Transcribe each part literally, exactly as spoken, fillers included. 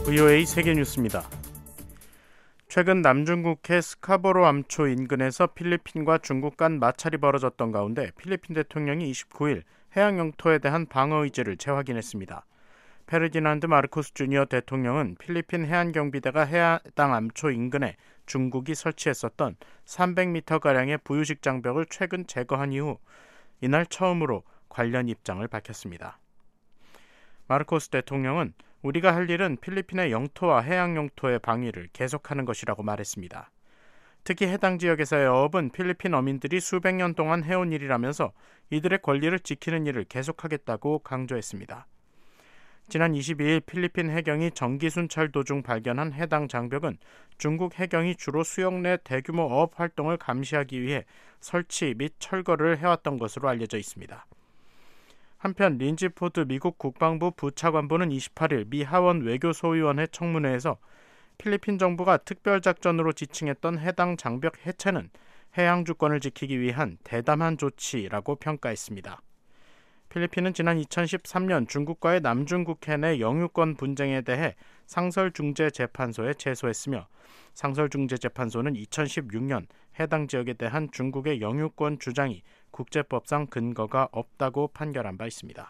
브이오에이 세계뉴스입니다. 최근 남중국해 스카보로 암초 인근에서 필리핀과 중국 간 마찰이 벌어졌던 가운데 필리핀 대통령이 이십구 일 해양 영토에 대한 방어 의지를 재확인했습니다. 페르디난드 마르코스 주니어 대통령은 필리핀 해안경비대가 해당 암초 인근에 중국이 설치했었던 삼백 미터가량의 부유식 장벽을 최근 제거한 이후 이날 처음으로 관련 입장을 밝혔습니다. 마르코스 대통령은 우리가 할 일은 필리핀의 영토와 해양 영토의 방위를 계속하는 것이라고 말했습니다. 특히 해당 지역에서의 어업은 필리핀 어민들이 수백 년 동안 해온 일이라면서 이들의 권리를 지키는 일을 계속하겠다고 강조했습니다. 지난 이십이 일 필리핀 해경이 전기 순찰 도중 발견한 해당 장벽은 중국 해경이 주로 수역 내 대규모 어업 활동을 감시하기 위해 설치 및 철거를 해왔던 것으로 알려져 있습니다. 한편 린지 포드 미국 국방부 부차관보는 이십팔 일 미 하원 외교소위원회 청문회에서 필리핀 정부가 특별작전으로 지칭했던 해당 장벽 해체는 해양 주권을 지키기 위한 대담한 조치라고 평가했습니다. 필리핀은 지난 이천십삼 년 중국과의 남중국해 내 영유권 분쟁에 대해 상설중재재판소에 제소했으며 상설중재재판소는 이천십육 년 해당 지역에 대한 중국의 영유권 주장이 국제법상 근거가 없다고 판결한 바 있습니다.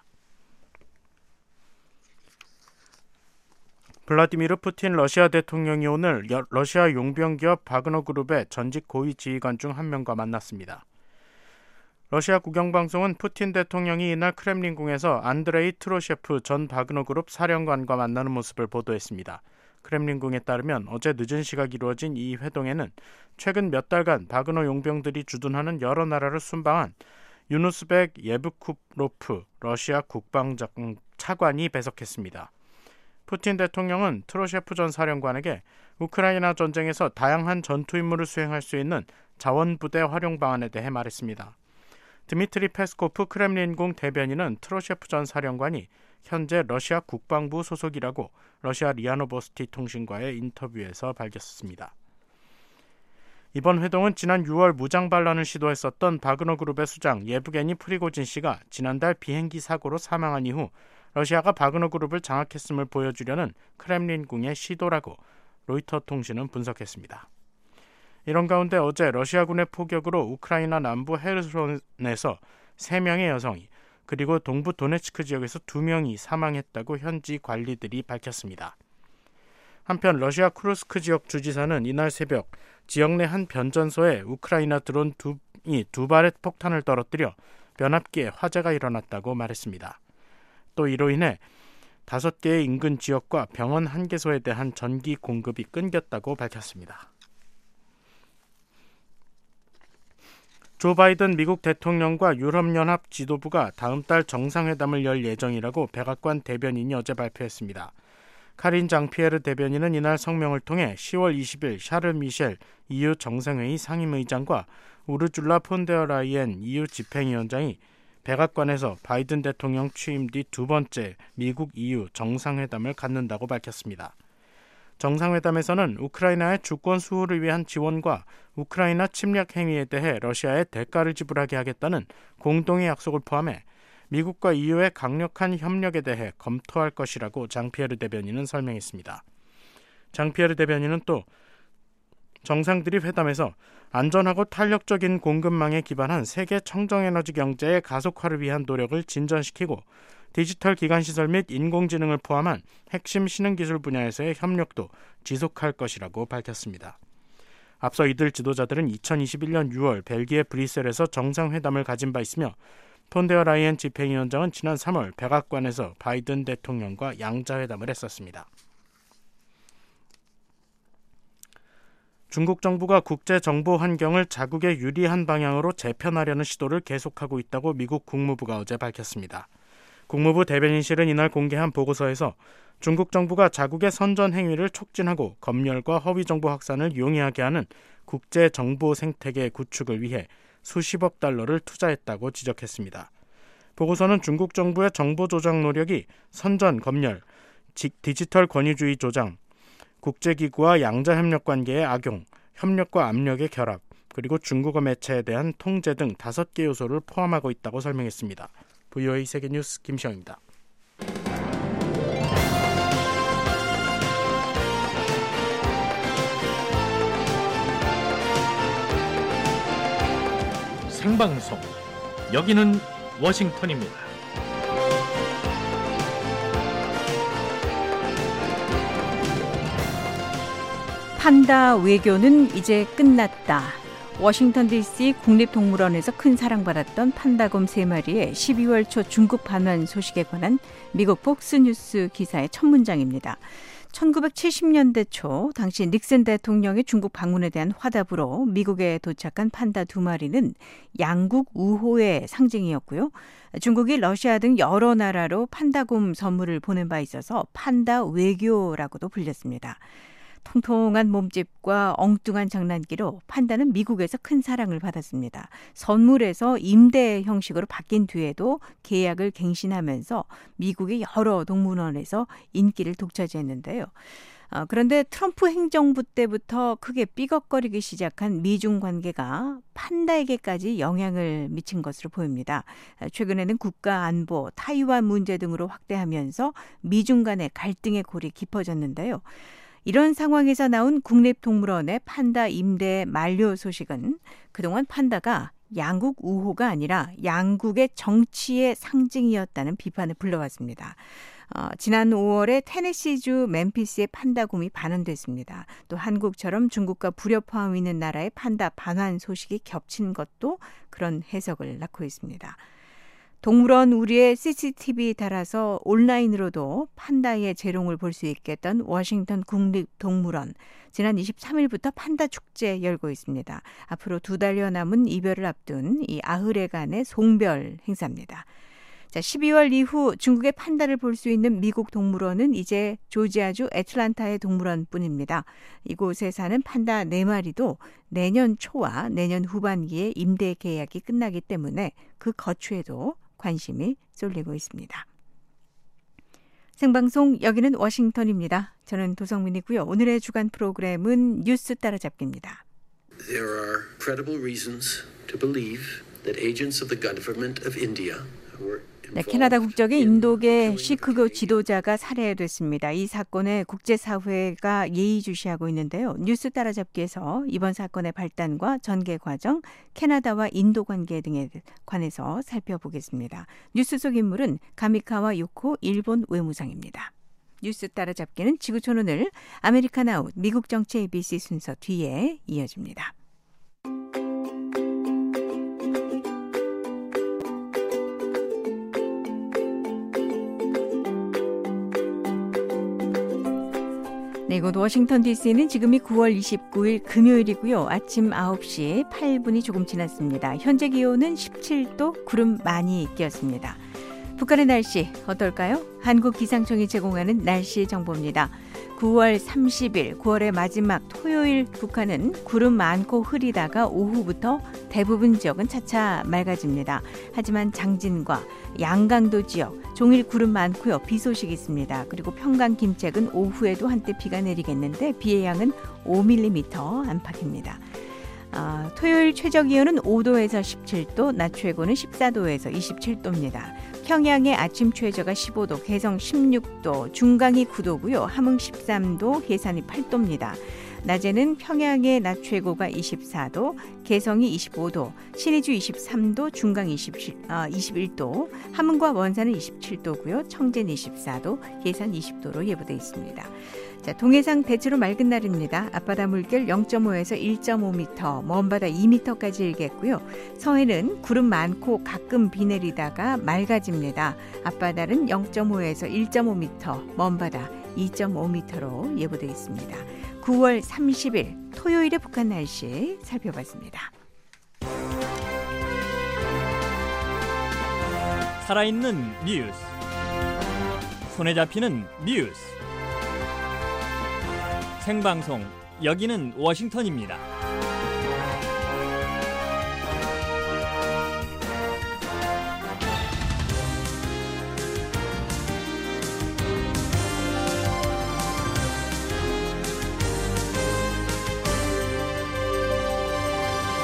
블라디미르 푸틴 러시아 대통령이 오늘 러시아 용병기업 바그너 그룹의 전직 고위 지휘관 중 한 명과 만났습니다. 러시아 국영방송은 푸틴 대통령이 이날 크렘린궁에서 안드레이 트로셰프 전 바그너 그룹 사령관과 만나는 모습을 보도했습니다. 크렘린궁에 따르면 어제 늦은 시각 이루어진 이 회동에는 최근 몇 달간 바그너 용병들이 주둔하는 여러 나라를 순방한 유누스백 예브쿠로프 러시아 국방차관이 배석했습니다. 푸틴 대통령은 트로셰프 전 사령관에게 우크라이나 전쟁에서 다양한 전투 임무를 수행할 수 있는 자원부대 활용 방안에 대해 말했습니다. 드미트리 페스코프 크렘린궁 대변인은 트로셰프 전 사령관이 현재 러시아 국방부 소속이라고 러시아 리아노보스티 통신과의 인터뷰에서 밝혔습니다. 이번 회동은 지난 유월 무장 반란을 시도했었던 바그너 그룹의 수장 예브게니 프리고진 씨가 지난달 비행기 사고로 사망한 이후 러시아가 바그너 그룹을 장악했음을 보여주려는 크렘린궁의 시도라고 로이터 통신은 분석했습니다. 이런 가운데 어제 러시아군의 포격으로 우크라이나 남부 헤르손에서 세 명의 여성이 그리고 동부 도네츠크 지역에서 두 명이 사망했다고 현지 관리들이 밝혔습니다. 한편 러시아 쿠르스크 지역 주지사는 이날 새벽 지역 내 한 변전소에 우크라이나 드론 두, 두 발의 폭탄을 떨어뜨려 변압기에 화재가 일어났다고 말했습니다. 또 이로 인해 다섯 개의 인근 지역과 병원 한 개소에 대한 전기 공급이 끊겼다고 밝혔습니다. 조 바이든 미국 대통령과 유럽연합 지도부가 다음 달 정상회담을 열 예정이라고 백악관 대변인이 어제 발표했습니다. 카린 장피에르 대변인은 이날 성명을 통해 시월 이십일 샤를 미셸 이유 정상회의 상임의장과 우르줄라 폰데어라이엔 이유 집행위원장이 백악관에서 바이든 대통령 취임 뒤 두 번째 미국 이유 정상회담을 갖는다고 밝혔습니다. 정상회담에서는 우크라이나의 주권 수호를 위한 지원과 우크라이나 침략 행위에 대해 러시아에 대가를 지불하게 하겠다는 공동의 약속을 포함해 미국과 이유의 강력한 협력에 대해 검토할 것이라고 장피에르 대변인은 설명했습니다. 장피에르 대변인은 또 정상들이 회담에서 안전하고 탄력적인 공급망에 기반한 세계 청정에너지 경제의 가속화를 위한 노력을 진전시키고 디지털 기관시설 및 인공지능을 포함한 핵심 신흥기술 분야에서의 협력도 지속할 것이라고 밝혔습니다. 앞서 이들 지도자들은 이천이십일 년 유월 벨기에 브뤼셀에서 정상회담을 가진 바 있으며 폰데어 라이엔 집행위원장은 지난 삼월 백악관에서 바이든 대통령과 양자회담을 했었습니다. 중국 정부가 국제 정보 환경을 자국에 유리한 방향으로 재편하려는 시도를 계속하고 있다고 미국 국무부가 어제 밝혔습니다. 국무부 대변인실은 이날 공개한 보고서에서 중국 정부가 자국의 선전 행위를 촉진하고 검열과 허위 정보 확산을 용이하게 하는 국제 정보 생태계 구축을 위해 수십억 달러를 투자했다고 지적했습니다. 보고서는 중국 정부의 정보 조작 노력이 선전 검열, 디지털 권위주의 조장, 국제기구와 양자협력 관계의 악용, 협력과 압력의 결합, 그리고 중국어 매체에 대한 통제 등 다섯 개 요소를 포함하고 있다고 설명했습니다. 브이오에이 세계뉴스 김시영입니다. 생방송. 여기는 워싱턴입니다. 판다 외교는 이제 끝났다. 워싱턴 디씨 국립동물원에서 큰 사랑받았던 판다곰 세 마리의 십이월 초 중국 반환 소식에 관한 미국 폭스뉴스 기사의 첫 문장입니다. 천구백칠십 년대 초 당시 닉슨 대통령의 중국 방문에 대한 화답으로 미국에 도착한 판다 두 마리는 양국 우호의 상징이었고요. 중국이 러시아 등 여러 나라로 판다곰 선물을 보낸 바 있어서 판다 외교라고도 불렸습니다. 통통한 몸집과 엉뚱한 장난기로 판다는 미국에서 큰 사랑을 받았습니다. 선물에서 임대 형식으로 바뀐 뒤에도 계약을 갱신하면서 미국의 여러 동물원에서 인기를 독차지했는데요. 어, 그런데 트럼프 행정부 때부터 크게 삐걱거리기 시작한 미중 관계가 판다에게까지 영향을 미친 것으로 보입니다. 최근에는 국가 안보, 타이완 문제 등으로 확대하면서 미중 간의 갈등의 골이 깊어졌는데요. 이런 상황에서 나온 국립동물원의 판다 임대 만료 소식은 그동안 판다가 양국 우호가 아니라 양국의 정치의 상징이었다는 비판을 불러왔습니다. 어, 지난 오월에 테네시주 멤피스의 판다곰이 반환됐습니다. 또 한국처럼 중국과 불협화음 있는 나라의 판다 반환 소식이 겹친 것도 그런 해석을 낳고 있습니다. 동물원 우리의 씨씨티비 달아서 온라인으로도 판다의 재롱을 볼 수 있게 했던 워싱턴 국립동물원. 지난 이십삼 일부터 판다 축제 열고 있습니다. 앞으로 두 달여 남은 이별을 앞둔 이 아흐레간의 송별 행사입니다. 자, 십이월 이후 중국의 판다를 볼 수 있는 미국 동물원은 이제 조지아주 애틀란타의 동물원뿐입니다. 이곳에 사는 판다 네 마리도 내년 초와 내년 후반기에 임대 계약이 끝나기 때문에 그 거취에도 관심이 쏠리고 있습니다. 생방송 여기는 워싱턴입니다. 저는 도성민이고요. 오늘의 주간 프로그램은 뉴스 따라잡기입니다. There are credible reasons to believe that agents of the government of India were 네, 캐나다 국적의 인도계 시크교 지도자가 살해됐습니다. 이 사건에 국제사회가 예의주시하고 있는데요. 뉴스 따라잡기에서 이번 사건의 발단과 전개 과정, 캐나다와 인도 관계 등에 관해서 살펴보겠습니다. 뉴스 속 인물은 가미카와 요코 일본 외무상입니다. 뉴스 따라잡기는 지구촌 오늘 아메리칸 아웃 미국 정치 에이비씨 순서 뒤에 이어집니다. 네, 이곳 워싱턴 디씨는 지금이 구월 이십구일 금요일이고요. 아침 아홉 시 팔 분이 조금 지났습니다. 현재 기온은 십칠 도, 구름 많이 끼었습니다. 북한의 날씨 어떨까요? 한국기상청이 제공하는 날씨 정보입니다. 구월 삼십일, 구월의 마지막 토요일 북한은 구름 많고 흐리다가 오후부터 대부분 지역은 차차 맑아집니다. 하지만 장진과 양강도 지역 종일 구름 많고요. 비 소식이 있습니다. 그리고 평강 김책은 오후에도 한때 비가 내리겠는데 비의 양은 오 밀리미터 안팎입니다. 어, 토요일 최저기온은 오 도에서 십칠 도, 낮 최고는 십사 도에서 이십칠 도입니다. 평양의 아침 최저가 십오 도, 개성 십육 도, 중강이 구 도고요. 함흥 십삼 도, 해산이 팔 도입니다. 낮에는 평양의 낮 최고가 이십사 도, 개성이 이십오 도, 신의주 이십삼 도, 중강 이십칠, 아, 이십일 도, 함흥과 원산은 이십칠 도고요. 청진 이십사 도, 해산 이십 도로 예보되어 있습니다. 자, 동해상 대체로 맑은 날입니다. 앞바다 물결 영 점 오에서 일 점 오 미터, 먼바다 이 미터까지 일겠고요. 서해는 구름 많고 가끔 비 내리다가 맑아집니다. 앞바다는 영 점 오에서 일 점 오 미터, 먼바다 이 점 오 미터로 예보되어 있습니다. 구월 삼십일 토요일의 북한 날씨 살펴봤습니다. 살아있는 뉴스, 손에 잡히는 뉴스, 생방송 여기는 워싱턴입니다.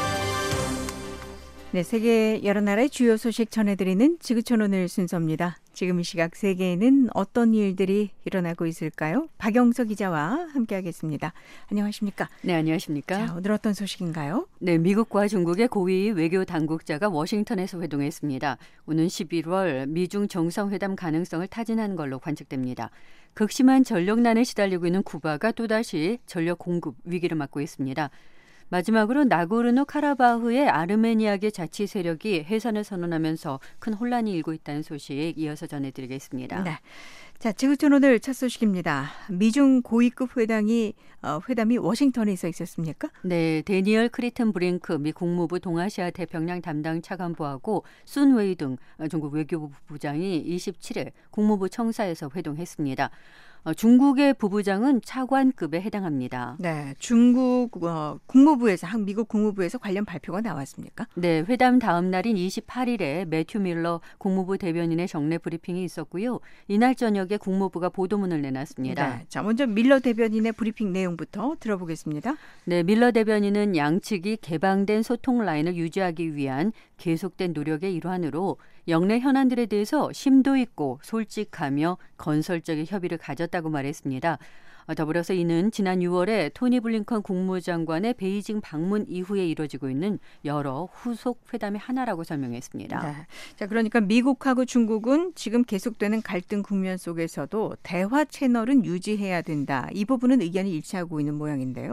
네, 세계 여러 나라의 주요 소식 전해드리는 지구촌 오늘 순서입니다. 지금 이 시각 세계에는 어떤 일들이 일어나고 있을까요? 박영석 기자와 함께하겠습니다. 안녕하십니까? 네, 안녕하십니까? 자, 오늘 어떤 소식인가요? 네, 미국과 중국의 고위 외교 당국자가 워싱턴에서 회동했습니다. 오는 십일월 미중 정상회담 가능성을 타진한 걸로 관측됩니다. 극심한 전력난에 시달리고 있는 쿠바가 또다시 전력 공급 위기를 맞고 있습니다. 마지막으로 나고르노 카라바흐의 아르메니아계 자치 세력이 해산을 선언하면서 큰 혼란이 일고 있다는 소식 이어서 전해드리겠습니다. 네. 자, 지구촌 오늘 첫 소식입니다. 미중 고위급 회담이 어, 회담이 워싱턴에서 있었습니까? 네, 데니얼 크리튼 브링크 미 국무부 동아시아 태평양 담당 차관보하고 순 웨이 등 중국 외교부 부장이 이십칠일 국무부 청사에서 회동했습니다. 어, 중국의 부부장은 차관급에 해당합니다. 네, 중국 어, 국무부에서 미국 국무부에서 관련 발표가 나왔습니까? 네, 회담 다음 날인 이십팔일에 매튜 밀러 국무부 대변인의 정례 브리핑이 있었고요. 이날 저녁에 국무부가 보도문을 내놨습니다. 네, 자, 먼저 밀러 대변인의 브리핑 내용부터 들어보겠습니다. 네, 밀러 대변인은 양측이 개방된 소통 라인을 유지하기 위한 계속된 노력의 일환으로 영내 현안들에 대해서 심도 있고 솔직하며 건설적인 협의를 가졌다고 말했습니다. 더불어서 이는 지난 유월에 토니 블링컨 국무장관의 베이징 방문 이후에 이뤄지고 있는 여러 후속 회담의 하나라고 설명했습니다. 네. 자, 그러니까 미국하고 중국은 지금 계속되는 갈등 국면 속에서도 대화 채널은 유지해야 된다. 이 부분은 의견이 일치하고 있는 모양인데요.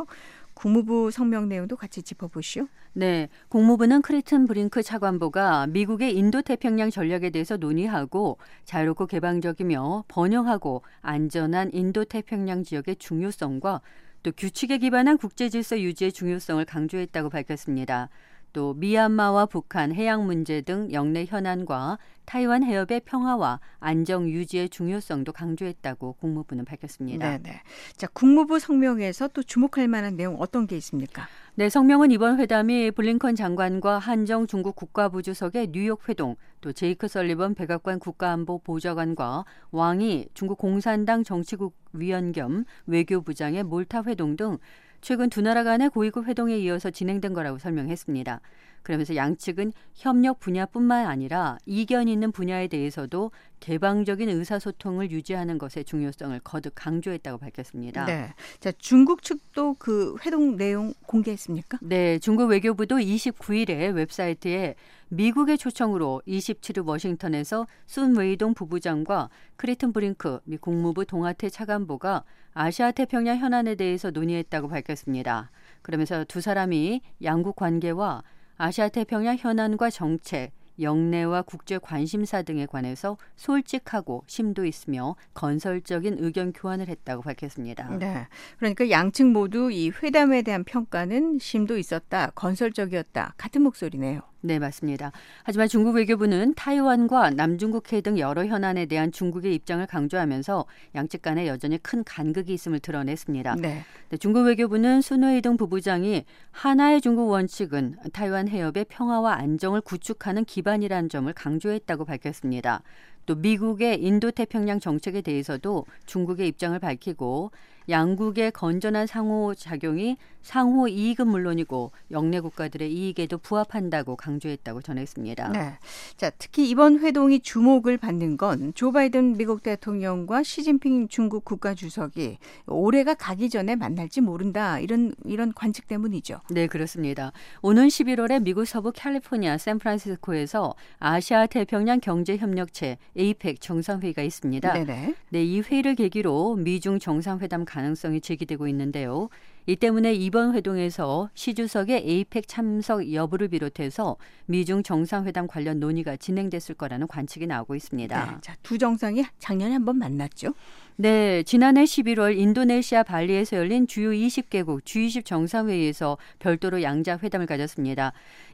국무부 성명 내용도 같이 짚어보시오. 네, 국무부는 크리튼 브링크 차관보가 미국의 인도태평양 전략에 대해서 논의하고 자유롭고 개방적이며 번영하고 안전한 인도태평양 지역의 중요성과 또 규칙에 기반한 국제질서 유지의 중요성을 강조했다고 밝혔습니다. 또 미얀마와 북한 해양 문제 등 영내 현안과 타이완 해협의 평화와 안정 유지의 중요성도 강조했다고 국무부는 밝혔습니다. 네네. 자, 국무부 성명에서 또 주목할 만한 내용 어떤 게 있습니까? 네, 성명은 이번 회담이 블링컨 장관과 한정 중국 국가부주석의 뉴욕 회동, 또 제이크 설리번 백악관 국가안보 보좌관과 왕이 중국 공산당 정치국 위원 겸 외교부장의 몰타 회동 등 최근 두 나라 간의 고위급 회동에 이어서 진행된 거라고 설명했습니다. 그러면서 양측은 협력 분야뿐만 아니라 이견 있는 분야에 대해서도 개방적인 의사소통을 유지하는 것의 중요성을 거듭 강조했다고 밝혔습니다. 네, 자, 중국 측도 그 회동 내용 공개했습니까? 네, 중국 외교부도 이십구일에 웹사이트에 미국의 초청으로 이십칠일 워싱턴에서 순 웨이동 부부장과 크리튼 브링크 미 국무부 동아태 차관보가 아시아 태평양 현안에 대해서 논의했다고 밝혔습니다. 그러면서 두 사람이 양국 관계와 아시아 태평양 현안과 정책, 영내와 국제 관심사 등에 관해서 솔직하고 심도 있으며 건설적인 의견 교환을 했다고 밝혔습니다. 네, 그러니까 양측 모두 이 회담에 대한 평가는 심도 있었다, 건설적이었다, 같은 목소리네요. 네, 맞습니다. 하지만 중국 외교부는 타이완과 남중국해 등 여러 현안에 대한 중국의 입장을 강조하면서 양측 간에 여전히 큰 간극이 있음을 드러냈습니다. 네. 네, 중국 외교부는 순웨이동 부부장이 하나의 중국 원칙은 타이완 해협의 평화와 안정을 구축하는 기반이라는 점을 강조했다고 밝혔습니다. 또 미국의 인도태평양 정책에 대해서도 중국의 입장을 밝히고 양국의 건전한 상호작용이 상호 이익은 물론이고 영내 국가들의 이익에도 부합한다고 강조했다고 전했습니다. 네, 자, 특히 이번 회동이 주목을 받는 건 조 바이든 미국 대통령과 시진핑 중국 국가주석이 올해가 가기 전에 만날지 모른다, 이런 이런 관측 때문이죠. 네, 그렇습니다. 오는 십일월에 미국 서부 캘리포니아 샌프란시스코에서 아시아 태평양 경제협력체 에이펙 정상회의가 있습니다. 네네. 네, 이 회의를 계기로 미중 정상회담 가능성이 제기되고 있는데요. 이 때문에 이번 회동에서 시 주석의 에이펙 참석 여부를 비롯해서 미중 정상회담 관련 논의가 진행됐을 거라는 관측이 나오고 있습니다. 네, 자, 두 정상이 작년에 한번 만났죠. 네, 지난해 십일월 인도네시아 발리에서 열린 주요 이십 개국 지 이십 정상회의에서 별도로 양자 회담을 가졌습니다.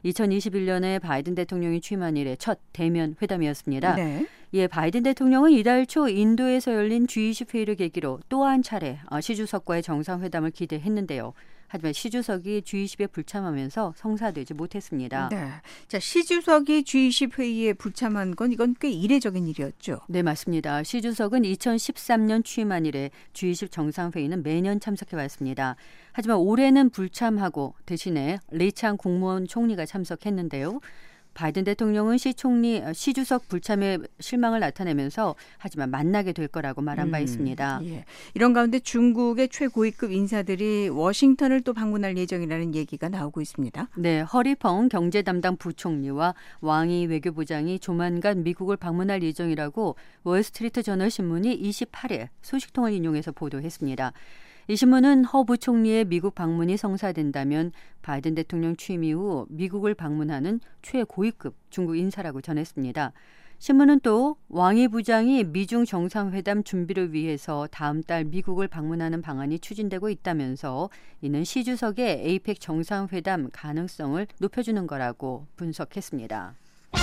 이천이십일년에 바이든 대통령이 취임한 이래 첫 대면 회담이었습니다. 네. 예, 바이든 대통령은 이달 초 인도에서 열린 지 이십 회의를 계기로 또 한 차례 시 주석과의 정상회담을 기대했는데요. 하지만 시 주석이 지 이십에 불참하면서 성사되지 못했습니다. 네. 자, 시 주석이 지 이십 회의에 불참한 건 이건 꽤 이례적인 일이었죠. 네, 맞습니다. 시 주석은 이천십삼년 취임한 이래 지 이십 정상회의는 매년 참석해 왔습니다. 하지만 올해는 불참하고 대신에 리창 국무원 총리가 참석했는데요. 바이든 대통령은 시 총리, 시 주석 불참에 실망을 나타내면서 하지만 만나게 될 거라고 말한 바 있습니다. 음, 예. 이런 가운데 중국의 최고위급 인사들이 워싱턴을 또 방문할 예정이라는 얘기가 나오고 있습니다. 네, 허리펑 경제 담당 부총리와 왕이 외교부장이 조만간 미국을 방문할 예정이라고 월스트리트 저널 신문이 이십팔일 소식통을 인용해서 보도했습니다. 이 신문은 허 부총리의 미국 방문이 성사된다면 바이든 대통령 취임 이후 미국을 방문하는 최고위급 중국 인사라고 전했습니다. 신문은 또 왕이 부장이 미중 정상회담 준비를 위해서 다음 달 미국을 방문하는 방안이 추진되고 있다면서 이는 시 주석의 에이펙 정상회담 가능성을 높여주는 거라고 분석했습니다.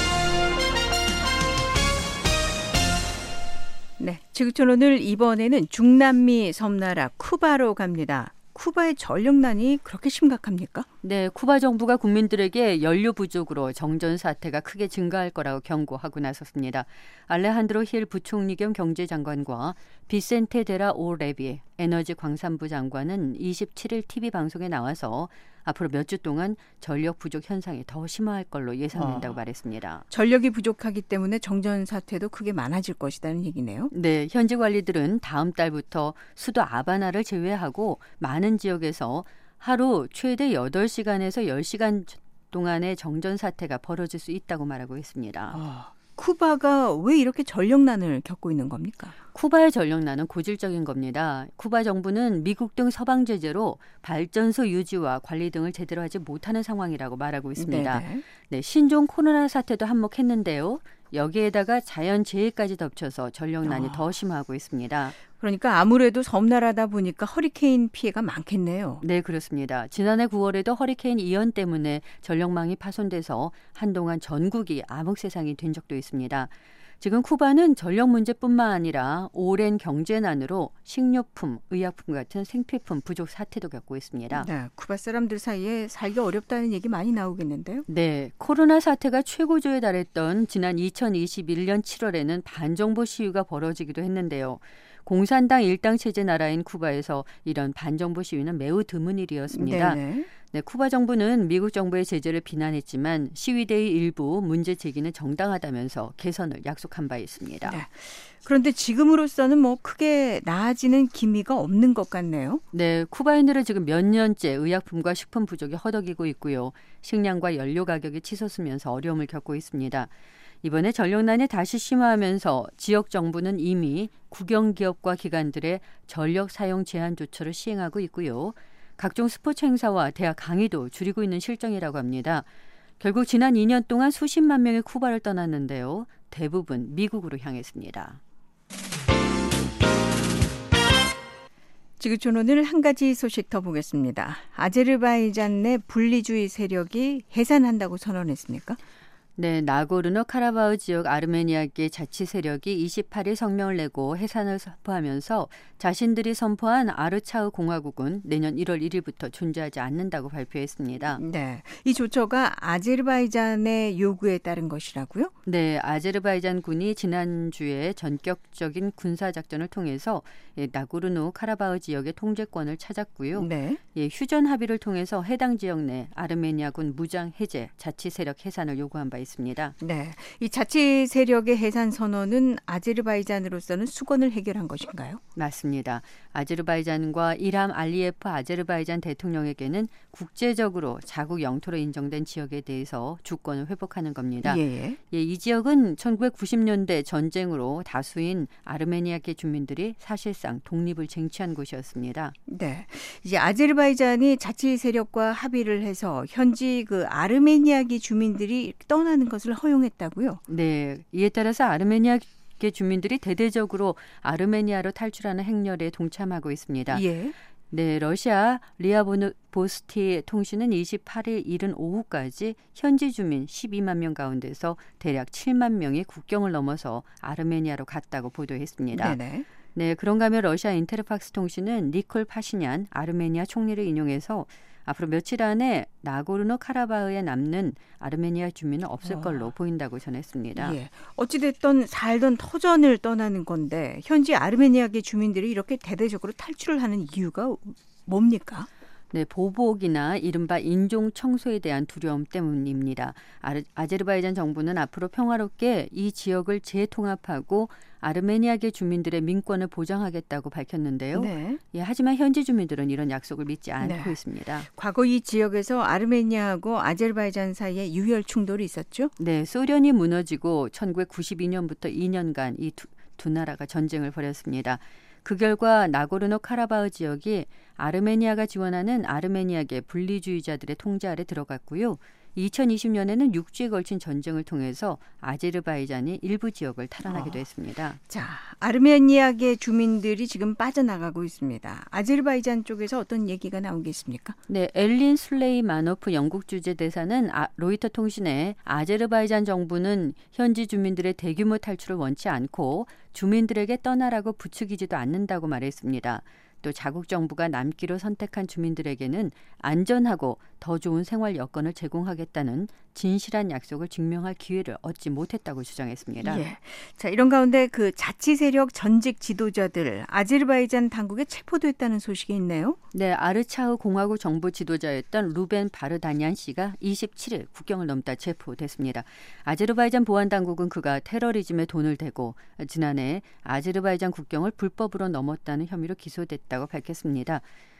네, 지구촌 오늘 이번에는 중남미 섬나라 쿠바로 갑니다. 쿠바의 전력난이 그렇게 심각합니까? 네, 쿠바 정부가 국민들에게 연료 부족으로 정전 사태가 크게 증가할 거라고 경고하고 나섰습니다. 알레한드로 힐 부총리 겸 경제장관과 비센테 데라 오 레비 에너지 광산부 장관은 이십칠일 티비 방송에 나와서 앞으로 몇 주 동안 전력 부족 현상이 더 심화할 걸로 예상된다고 어. 말했습니다. 전력이 부족하기 때문에 정전 사태도 크게 많아질 것이라는 얘기네요. 네, 현지 관리들은 다음 달부터 수도 아바나를 제외하고 많은 지역에서 하루 최대 여덟 시간에서 열 시간 동안의 정전 사태가 벌어질 수 있다고 말하고 있습니다. 어. 쿠바가 왜 이렇게 전력난을 겪고 있는 겁니까? 쿠바의 전력난은 고질적인 겁니다. 쿠바 정부는 미국 등 서방 제재로 발전소 유지와 관리 등을 제대로 하지 못하는 상황이라고 말하고 있습니다. 네, 신종 코로나 사태도 한몫했는데요. 여기에다가 자연재해까지 덮쳐서 전력난이 어. 더 심화하고 있습니다. 그러니까 아무래도 섬나라다 보니까 허리케인 피해가 많겠네요. 네, 그렇습니다. 지난해 구월에도 허리케인 이언 때문에 전력망이 파손돼서 한동안 전국이 암흑 세상이 된 적도 있습니다. 지금 쿠바는 전력 문제뿐만 아니라 오랜 경제난으로 식료품, 의약품 같은 생필품 부족 사태도 겪고 있습니다. 네, 쿠바 사람들 사이에 살기 어렵다는 얘기 많이 나오겠는데요. 네, 코로나 사태가 최고조에 달했던 지난 이천이십일년 칠월에는 반정부 시위가 벌어지기도 했는데요. 공산당 일당 체제 나라인 쿠바에서 이런 반정부 시위는 매우 드문 일이었습니다. 네네. 네, 쿠바 정부는 미국 정부의 제재를 비난했지만 시위대의 일부 문제 제기는 정당하다면서 개선을 약속한 바 있습니다. 네. 그런데 지금으로서는 뭐 크게 나아지는 기미가 없는 것 같네요. 네, 쿠바인들은 지금 몇 년째 의약품과 식품 부족이 허덕이고 있고요. 식량과 연료 가격이 치솟으면서 어려움을 겪고 있습니다. 이번에 전력난이 다시 심화하면서 지역 정부는 이미 국영기업과 기관들의 전력 사용 제한 조처를 시행하고 있고요. 각종 스포츠 행사와 대학 강의도 줄이고 있는 실정이라고 합니다. 결국 지난 이 년 동안 수십만 명이 쿠바를 떠났는데요. 대부분 미국으로 향했습니다. 지구촌 오늘 한 가지 소식 더 보겠습니다. 아제르바이잔 내 분리주의 세력이 해산한다고 선언했습니까? 네, 나고르노 카라바흐 지역 아르메니아계 자치 세력이 이십팔일 성명을 내고 해산을 선포하면서 자신들이 선포한 아르차흐 공화국은 내년 일월 일일부터 존재하지 않는다고 발표했습니다. 네, 이 조처가 아제르바이잔의 요구에 따른 것이라고요? 네, 아제르바이잔군이 지난주에 전격적인 군사작전을 통해서 나고르노 카라바흐 지역의 통제권을 찾았고요. 네. 예, 휴전 합의를 통해서 해당 지역 내 아르메니아군 무장 해제, 자치 세력 해산을 요구한 바 있습니다. 네, 이 자치 세력의 해산 선언은 아제르바이잔으로서는 수건을 해결한 것인가요? 맞습니다. 아제르바이잔과 일함 알리예프 아제르바이잔 대통령에게는 국제적으로 자국 영토로 인정된 지역에 대해서 주권을 회복하는 겁니다. 예. 예, 이 지역은 천구백구십년대 전쟁으로 다수인 아르메니아계 주민들이 사실상 독립을 쟁취한 곳이었습니다. 네, 이제 아제르바이잔이 자치 세력과 합의를 해서 현지 그 아르메니아계 주민들이 떠나는 것을 허용했다고요? 네, 이에 따라서 아르메니아 주민들이 대대적으로 아르메니아로 탈출하는 행렬에 동참하고 있습니다. 예. 네, 러시아 리아보스티 통신은 이십팔일 이른 오후까지 현지 주민 십이만 명 가운데서 대략 칠만 명이 국경을 넘어서 아르메니아로 갔다고 보도했습니다. 네네. 네, 그런가 하면 러시아 인테르팍스 통신은 니콜 파시냔 아르메니아 총리를 인용해서 앞으로 며칠 안에 나고르노 카라바흐에 남는 아르메니아 주민은 없을 어. 걸로 보인다고 전했습니다. 예. 어찌됐든 살던 터전을 떠나는 건데 현지 아르메니아계 주민들이 이렇게 대대적으로 탈출을 하는 이유가 뭡니까? 네, 보복이나 이른바 인종 청소에 대한 두려움 때문입니다. 아르, 아제르바이잔 정부는 앞으로 평화롭게 이 지역을 재통합하고 아르메니아계 주민들의 민권을 보장하겠다고 밝혔는데요. 네. 예, 하지만 현지 주민들은 이런 약속을 믿지 않고 네. 있습니다. 과거 이 지역에서 아르메니아하고 아제르바이잔 사이에 유혈 충돌이 있었죠? 네, 소련이 무너지고 천구백구십이 년부터 이 년간 이 두, 두 나라가 전쟁을 벌였습니다. 그 결과 나고르노 카라바흐 지역이 아르메니아가 지원하는 아르메니아계 분리주의자들의 통제 아래 들어갔고요. 이천이십 년에는 육 주에 걸친 전쟁을 통해서 아제르바이잔이 일부 지역을 탈환하기도 어. 했습니다. 자, 아르메니아계 주민들이 지금 빠져나가고 있습니다. 아제르바이잔 쪽에서 어떤 얘기가 나온 게 있습니까? 네, 엘린 술레이마노프 영국 주재 대사는 아, 로이터 통신에 아제르바이잔 정부는 현지 주민들의 대규모 탈출을 원치 않고 주민들에게 떠나라고 부추기지도 않는다고 말했습니다. 또 자국 정부가 남기로 선택한 주민들에게는 안전하고 더 좋은 생활 여건을 제공하겠다는 진실한 약속을 증명할 기회를 얻지 못했다고 주장했습니다. 예. 자, 이런 가운데 그 자치 세력 전직 지도자들 아제르바이잔 당국에 체포됐다는 소식이 있네요. 네, 아르차흐 공화국 정부 지도자였던 루벤 바르다니안 씨가 이십칠 일 국경을 넘다 체포됐습니다. 아제르바이잔 보안 당국은 그가 테러리즘에 돈을 대고 지난해 아제르바이잔 국경을 불법으로 넘었다는 혐의로 기소됐다고 밝혔습니다.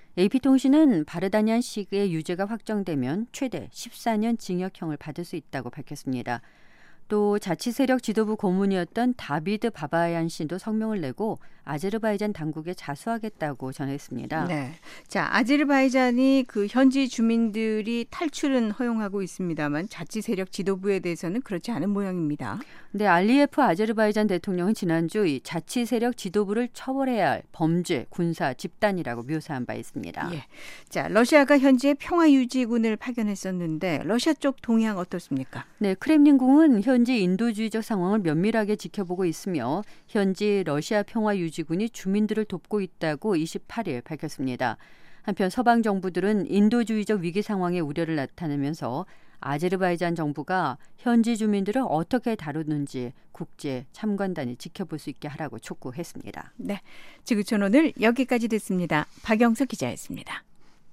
에이피통신은 바르다니안 씨의 유죄가 확정되면 최대 십사 년 징역형을 받을 수 있다고 밝혔습니다. 또 자치세력 지도부 고문이었던 다비드 바바얀 씨도 성명을 내고 아제르바이잔 당국에 자수하겠다고 전했습니다. 네. 자, 아제르바이잔이 그 현지 주민들이 탈출은 허용하고 있습니다만 자치 세력 지도부에 대해서는 그렇지 않은 모양입니다. 네, 알리예프 아제르바이잔 대통령은 지난주 이 자치 세력 지도부를 처벌해야 할 범죄, 군사 집단이라고 묘사한 바 있습니다. 예. 자, 러시아가 현지에 평화 유지군을 파견했었는데 러시아 쪽 동향 어떻습니까? 네, 크렘린궁은 현지 인도주의적 상황을 면밀하게 지켜보고 있으며 현지 러시아 평화 유지군이 주민들을 돕고 있다고 이십팔 일 밝혔습니다. 한편 서방 정부들은 인도주의적 위기 상황에 우려를 나타내면서 아제르바이잔 정부가 현지 주민들을 어떻게 다루는지 국제 참관단이 지켜볼 수 있게 하라고 촉구했습니다. 네, 지구촌 오늘 여기까지 듣습니다. 박영석 기자였습니다.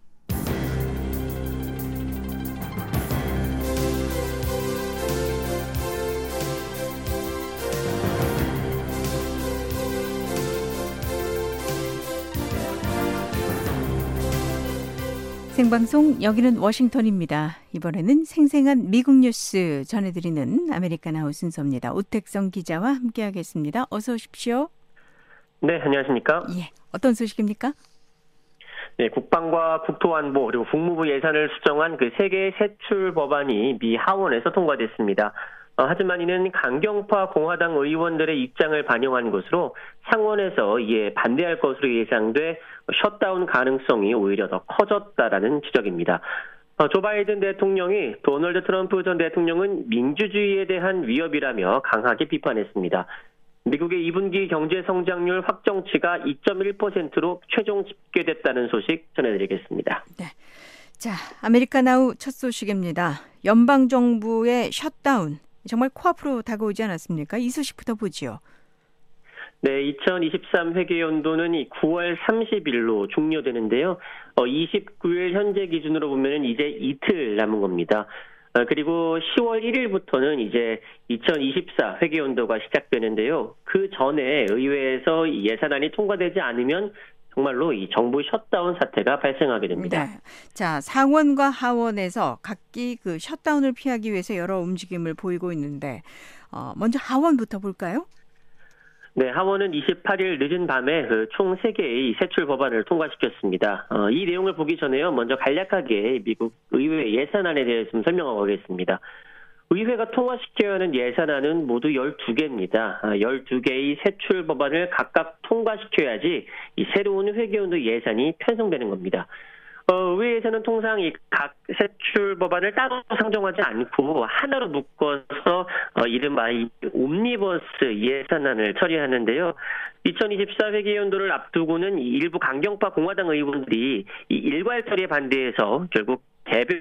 생방송 여기는 워싱턴입니다. 이번에는 생생한 미국 뉴스 전해드리는 아메리칸 하우스 순서입니다. 오택성 기자와 함께하겠습니다. 어서 오십시오. 네, 안녕하십니까? 예, 어떤 소식입니까? 네, 국방과 국토안보 그리고 국무부 예산을 수정한 그 세 개의 세출 법안이 미 하원에서 통과됐습니다. 어, 하지만 이는 강경파 공화당 의원들의 입장을 반영한 것으로 상원에서 이에 반대할 것으로 예상돼 셧다운 가능성이 오히려 더 커졌다라는 지적입니다. 어, 조 바이든 대통령이 도널드 트럼프 전 대통령은 민주주의에 대한 위협이라며 강하게 비판했습니다. 미국의 이 분기 경제 성장률 확정치가 이 점 일 퍼센트로 최종 집계됐다는 소식 전해드리겠습니다. 네. 자, 아메리카나우 첫 소식입니다. 연방정부의 셧다운. 정말 코앞으로 다가오지 않았습니까? 이 소식부터 보지요. 네, 이천이십삼 회계연도는 이 구월 삼십일로 종료되는데요. 어, 이십구 일 현재 기준으로 보면 이제 이틀 남은 겁니다. 어, 그리고 시월 일일부터는 이제 이천이십사 회계연도가 시작되는데요. 그 전에 의회에서 이 예산안이 통과되지 않으면 정말로 이 정부 셧다운 사태가 발생하게 됩니다. 네. 자, 상원과 하원에서 각기 그 셧다운을 피하기 위해서 여러 움직임을 보이고 있는데 어, 먼저 하원부터 볼까요? 네, 하원은 이십팔 일 늦은 밤에 그 총 세 개의 세출 법안을 통과시켰습니다. 어, 이 내용을 보기 전에요. 먼저 간략하게 미국 의회 예산안에 대해서 좀 설명하고 가겠습니다. 의회가 통과시켜야 하는 예산안은 모두 열두 개입니다. 열두 개의 세출 법안을 각각 통과시켜야지 이 새로운 회계연도 예산이 편성되는 겁니다. 어, 의회에서는 통상 이 각 세출 법안을 따로 상정하지 않고 하나로 묶어서 어, 이른바 이 옴니버스 예산안을 처리하는데요. 이천이십사 회계연도를 앞두고는 이 일부 강경파 공화당 의원들이 이 일괄 처리에 반대해서 결국 개별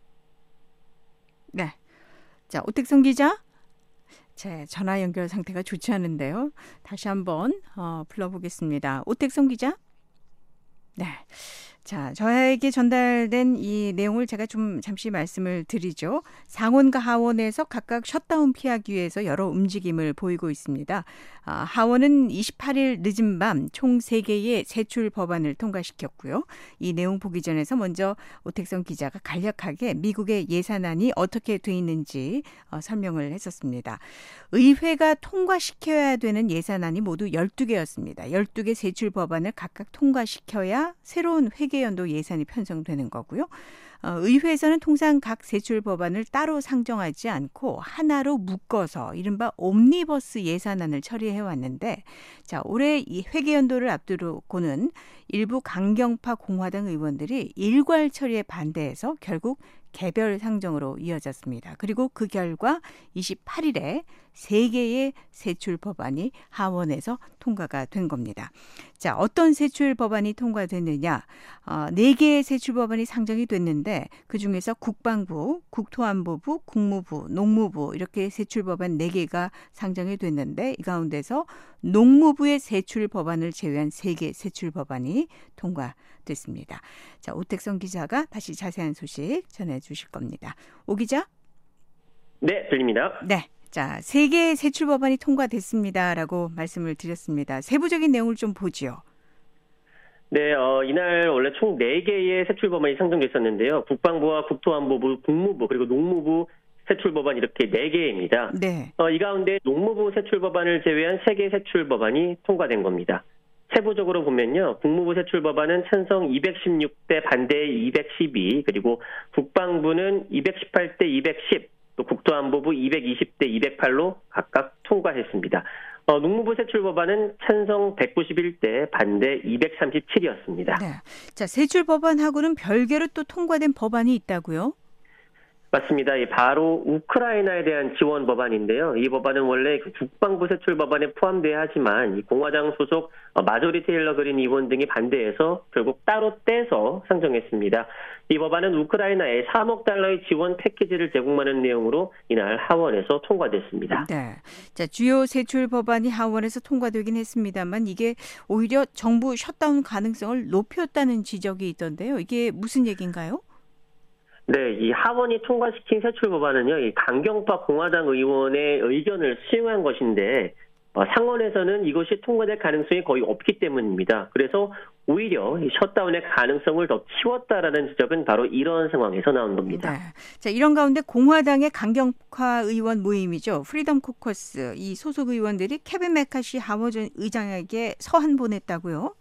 네. 자, 오택성 기자. 제 전화 연결 상태가 좋지 않은데요. 다시 한번 어, 불러보겠습니다. 오택성 기자. 네. 자, 저에게 전달된 이 내용을 제가 좀 잠시 말씀을 드리죠. 상원과 하원에서 각각 셧다운 피하기 위해서 여러 움직임을 보이고 있습니다. 아, 하원은 이십팔 일 늦은 밤 총 세 개의 세출 법안을 통과시켰고요. 이 내용 보기 전에서 먼저 오택성 기자가 간략하게 미국의 예산안이 어떻게 돼 있는지 어, 설명을 했었습니다. 의회가 통과시켜야 되는 예산안이 모두 열두 개였습니다. 열두 개 세출 법안을 각각 통과시켜야 새로운 회계연도 예산이 편성되는 거고요. 어, 의회에서는 통상 각 세출 법안을 따로 상정하지 않고 하나로 묶어서 이른바 옴니버스 예산안을 처리해 왔는데, 자, 올해 이 회계연도를 앞두고는 일부 강경파 공화당 의원들이 일괄 처리에 반대해서 결국 개별 상정으로 이어졌습니다. 그리고 그 결과 이십팔 일에 세 개의 세출 법안이 하원에서 통과가 된 겁니다. 자, 어떤 세출 법안이 통과됐느냐? 어, 네 개의 세출 법안이 상정이 됐는데 그중에서 국방부, 국토안보부, 국무부, 농무부 이렇게 세출 법안 네 개가 상정이 됐는데 이 가운데서 농무부의 세출 법안을 제외한 세 개 세출 법안이 통과됐습니다. 자, 오택성 기자가 다시 자세한 소식 전해주실 겁니다. 오 기자? 네, 들립니다. 네. 자, 세 개의 세출 법안이 통과됐습니다라고 말씀을 드렸습니다. 세부적인 내용을 좀 보지요. 네, 어, 이날 원래 총 네 개의 세출 법안이 상정됐었는데요. 국방부와 국토안보부, 국무부, 그리고 농무부 세출 법안 이렇게 네 개입니다. 네. 어, 이 가운데 농무부 세출 법안을 제외한 세 개 세출 법안이 통과된 겁니다. 세부적으로 보면요. 국무부 세출 법안은 찬성 이백십육 대 반대 이백십이, 그리고 국방부는 이백십팔 대 이백십, 또 국토안보부 이백이십 대 이백팔로 각각 통과했습니다. 어, 농무부 세출 법안은 찬성 백구십일 대 반대 이백삼십칠이었습니다. 네. 자, 세출 법안하고는 별개로 또 통과된 법안이 있다고요? 맞습니다. 바로 우크라이나에 대한 지원 법안인데요. 이 법안은 원래 국방부 세출 법안에 포함돼야 하지만 공화당 소속 마조리 테일러 그린 의원 등이 반대해서 결국 따로 떼서 상정했습니다. 이 법안은 우크라이나에 삼억 달러의 지원 패키지를 제공하는 내용으로 이날 하원에서 통과됐습니다. 네. 자, 주요 세출 법안이 하원에서 통과되긴 했습니다만 이게 오히려 정부 셧다운 가능성을 높였다는 지적이 있던데요. 이게 무슨 얘기인가요? 네, 이 하원이 통과시킨 세출 법안은요, 이 강경파 공화당 의원의 의견을 수용한 것인데, 어, 상원에서는 이것이 통과될 가능성이 거의 없기 때문입니다. 그래서 오히려 이 셧다운의 가능성을 더 키웠다라는 지적은 바로 이런 상황에서 나온 겁니다. 네. 자, 이런 가운데 공화당의 강경파 의원 모임이죠. 프리덤 코커스, 이 소속 의원들이 케빈 메카시 하원 의장에게 서한 보냈다고요?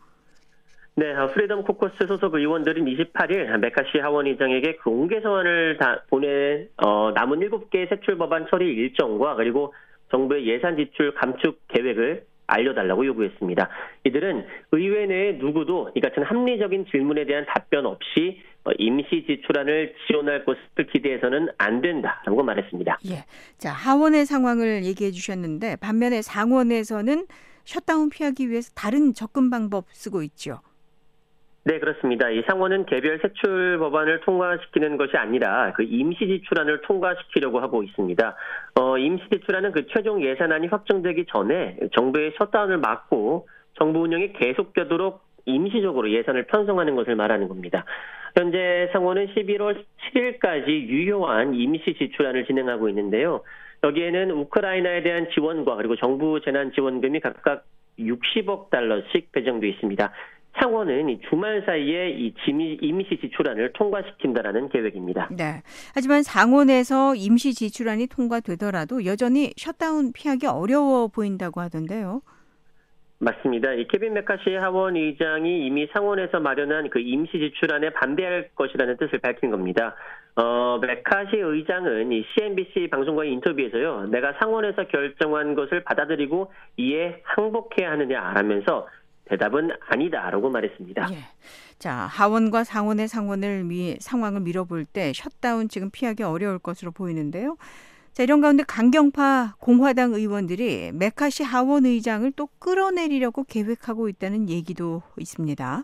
네, 프리덤 코커스 소속 의원들은 이십팔 일 메카시 하원 의장에게 공개 서한을 다 보내 어, 남은 일곱 개의 세출 법안 처리 일정과 그리고 정부의 예산 지출 감축 계획을 알려달라고 요구했습니다. 이들은 의회 내에 누구도 이 같은 합리적인 질문에 대한 답변 없이 임시 지출안을 지원할 것을 기대해서는 안 된다라고 말했습니다. 예, 자, 하원의 상황을 얘기해 주셨는데 반면에 상원에서는 셧다운 피하기 위해서 다른 접근 방법 쓰고 있죠. 네, 그렇습니다. 이 상원은 개별 세출 법안을 통과시키는 것이 아니라 그 임시 지출안을 통과시키려고 하고 있습니다. 어, 임시 지출안은 그 최종 예산안이 확정되기 전에 정부의 셧다운을 막고 정부 운영이 계속되도록 임시적으로 예산을 편성하는 것을 말하는 겁니다. 현재 상원은 십일월 칠일까지 유효한 임시 지출안을 진행하고 있는데요. 여기에는 우크라이나에 대한 지원과 그리고 정부 재난지원금이 각각 육십억 달러씩 배정돼 있습니다. 상원은 이 주말 사이에 이 임시 지출안을 통과시킨다라는 계획입니다. 네. 하지만 상원에서 임시 지출안이 통과되더라도 여전히 셧다운 피하기 어려워 보인다고 하던데요. 맞습니다. 이 케빈 메카시 하원 의장이 이미 상원에서 마련한 그 임시 지출안에 반대할 것이라는 뜻을 밝힌 겁니다. 어, 메카시 의장은 이 씨엔비씨 방송과의 인터뷰에서요, 내가 상원에서 결정한 것을 받아들이고 이에 항복해야 하느냐라면서 대답은 아니다라고 말했습니다. 예. 자, 하원과 상원의 상원을 미, 상황을 밀어볼 때 셧다운 지금 피하기 어려울 것으로 보이는데요. 자, 이런 가운데 강경파 공화당 의원들이 메카시 하원 의장을 또 끌어내리려고 계획하고 있다는 얘기도 있습니다.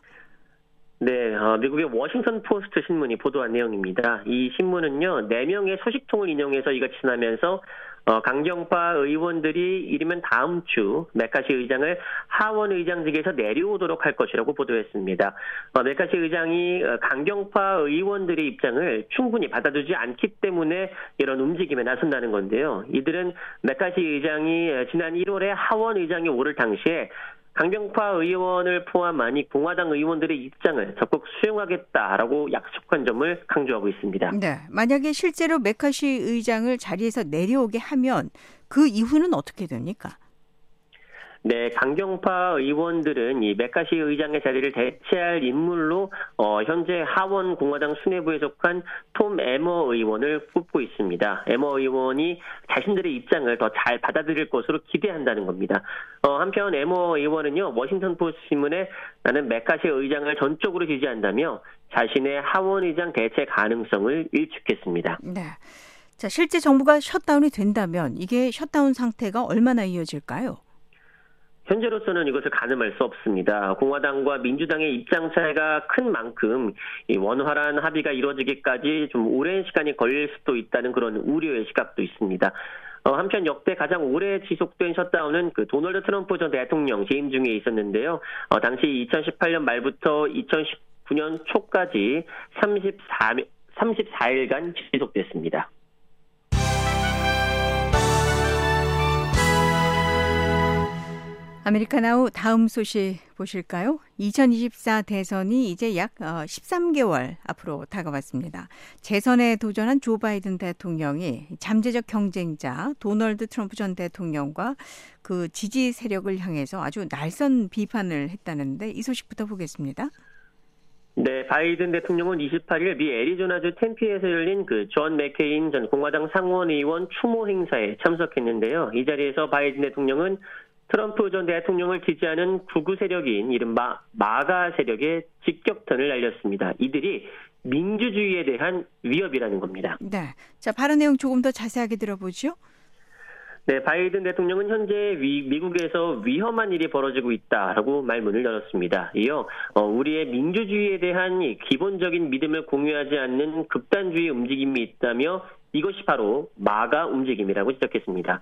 네, 어, 미국의 워싱턴 포스트 신문이 보도한 내용입니다. 이 신문은요, 네 명의 소식통을 인용해서 이같이 전하면서 어, 강경파 의원들이 이르면 다음 주 메카시 의장을 하원 의장직에서 내려오도록 할 것이라고 보도했습니다. 어, 메카시 의장이 강경파 의원들의 입장을 충분히 받아주지 않기 때문에 이런 움직임에 나선다는 건데요. 이들은 메카시 의장이 지난 일월에 하원 의장이 오를 당시에 강경파 의원을 포함한 이 공화당 의원들의 입장을 적극 수용하겠다라고 약속한 점을 강조하고 있습니다. 네, 만약에 실제로 메카시 의장을 자리에서 내려오게 하면 그 이후는 어떻게 됩니까? 네, 강경파 의원들은 이 메카시 의장의 자리를 대체할 인물로 어, 현재 하원 공화당 수뇌부에 속한 톰 에머 의원을 뽑고 있습니다. 에머 의원이 자신들의 입장을 더 잘 받아들일 것으로 기대한다는 겁니다. 어, 한편 에머 의원은요, 워싱턴 포스트 신문에 나는 메카시 의장을 전적으로 지지한다며 자신의 하원 의장 대체 가능성을 일축했습니다. 네. 자, 실제 정부가 셧다운이 된다면 이게 셧다운 상태가 얼마나 이어질까요? 현재로서는 이것을 가늠할 수 없습니다. 공화당과 민주당의 입장 차이가 큰 만큼 이 원활한 합의가 이루어지기까지 좀 오랜 시간이 걸릴 수도 있다는 그런 우려의 시각도 있습니다. 어, 한편 역대 가장 오래 지속된 셧다운은 그 도널드 트럼프 전 대통령 재임 중에 있었는데요. 어, 당시 이천십팔 년 말부터 이천십구 년 초까지 삼십사 일간 지속됐습니다. 아메리카나우 다음 소식 보실까요? 이천이십사 대선이 이제 약 십삼 개월 앞으로 다가왔습니다. 재선에 도전한 조 바이든 대통령이 잠재적 경쟁자 도널드 트럼프 전 대통령과 그 지지 세력을 향해서 아주 날선 비판을 했다는데 이 소식부터 보겠습니다. 네, 바이든 대통령은 이십팔 일 미 애리조나주 템피에서 열린 그 존 맥케인 전 공화당 상원의원 추모 행사에 참석했는데요. 이 자리에서 바이든 대통령은 트럼프 전 대통령을 지지하는 극우 세력인 이른바 마가 세력에 직격탄을 날렸습니다. 이들이 민주주의에 대한 위협이라는 겁니다. 네, 자 발언 내용 조금 더 자세하게 들어보죠. 네, 바이든 대통령은 현재 위, 미국에서 위험한 일이 벌어지고 있다라고 말문을 열었습니다. 이어 어, 우리의 민주주의에 대한 기본적인 믿음을 공유하지 않는 극단주의 움직임이 있다며 이것이 바로 마가 움직임이라고 지적했습니다.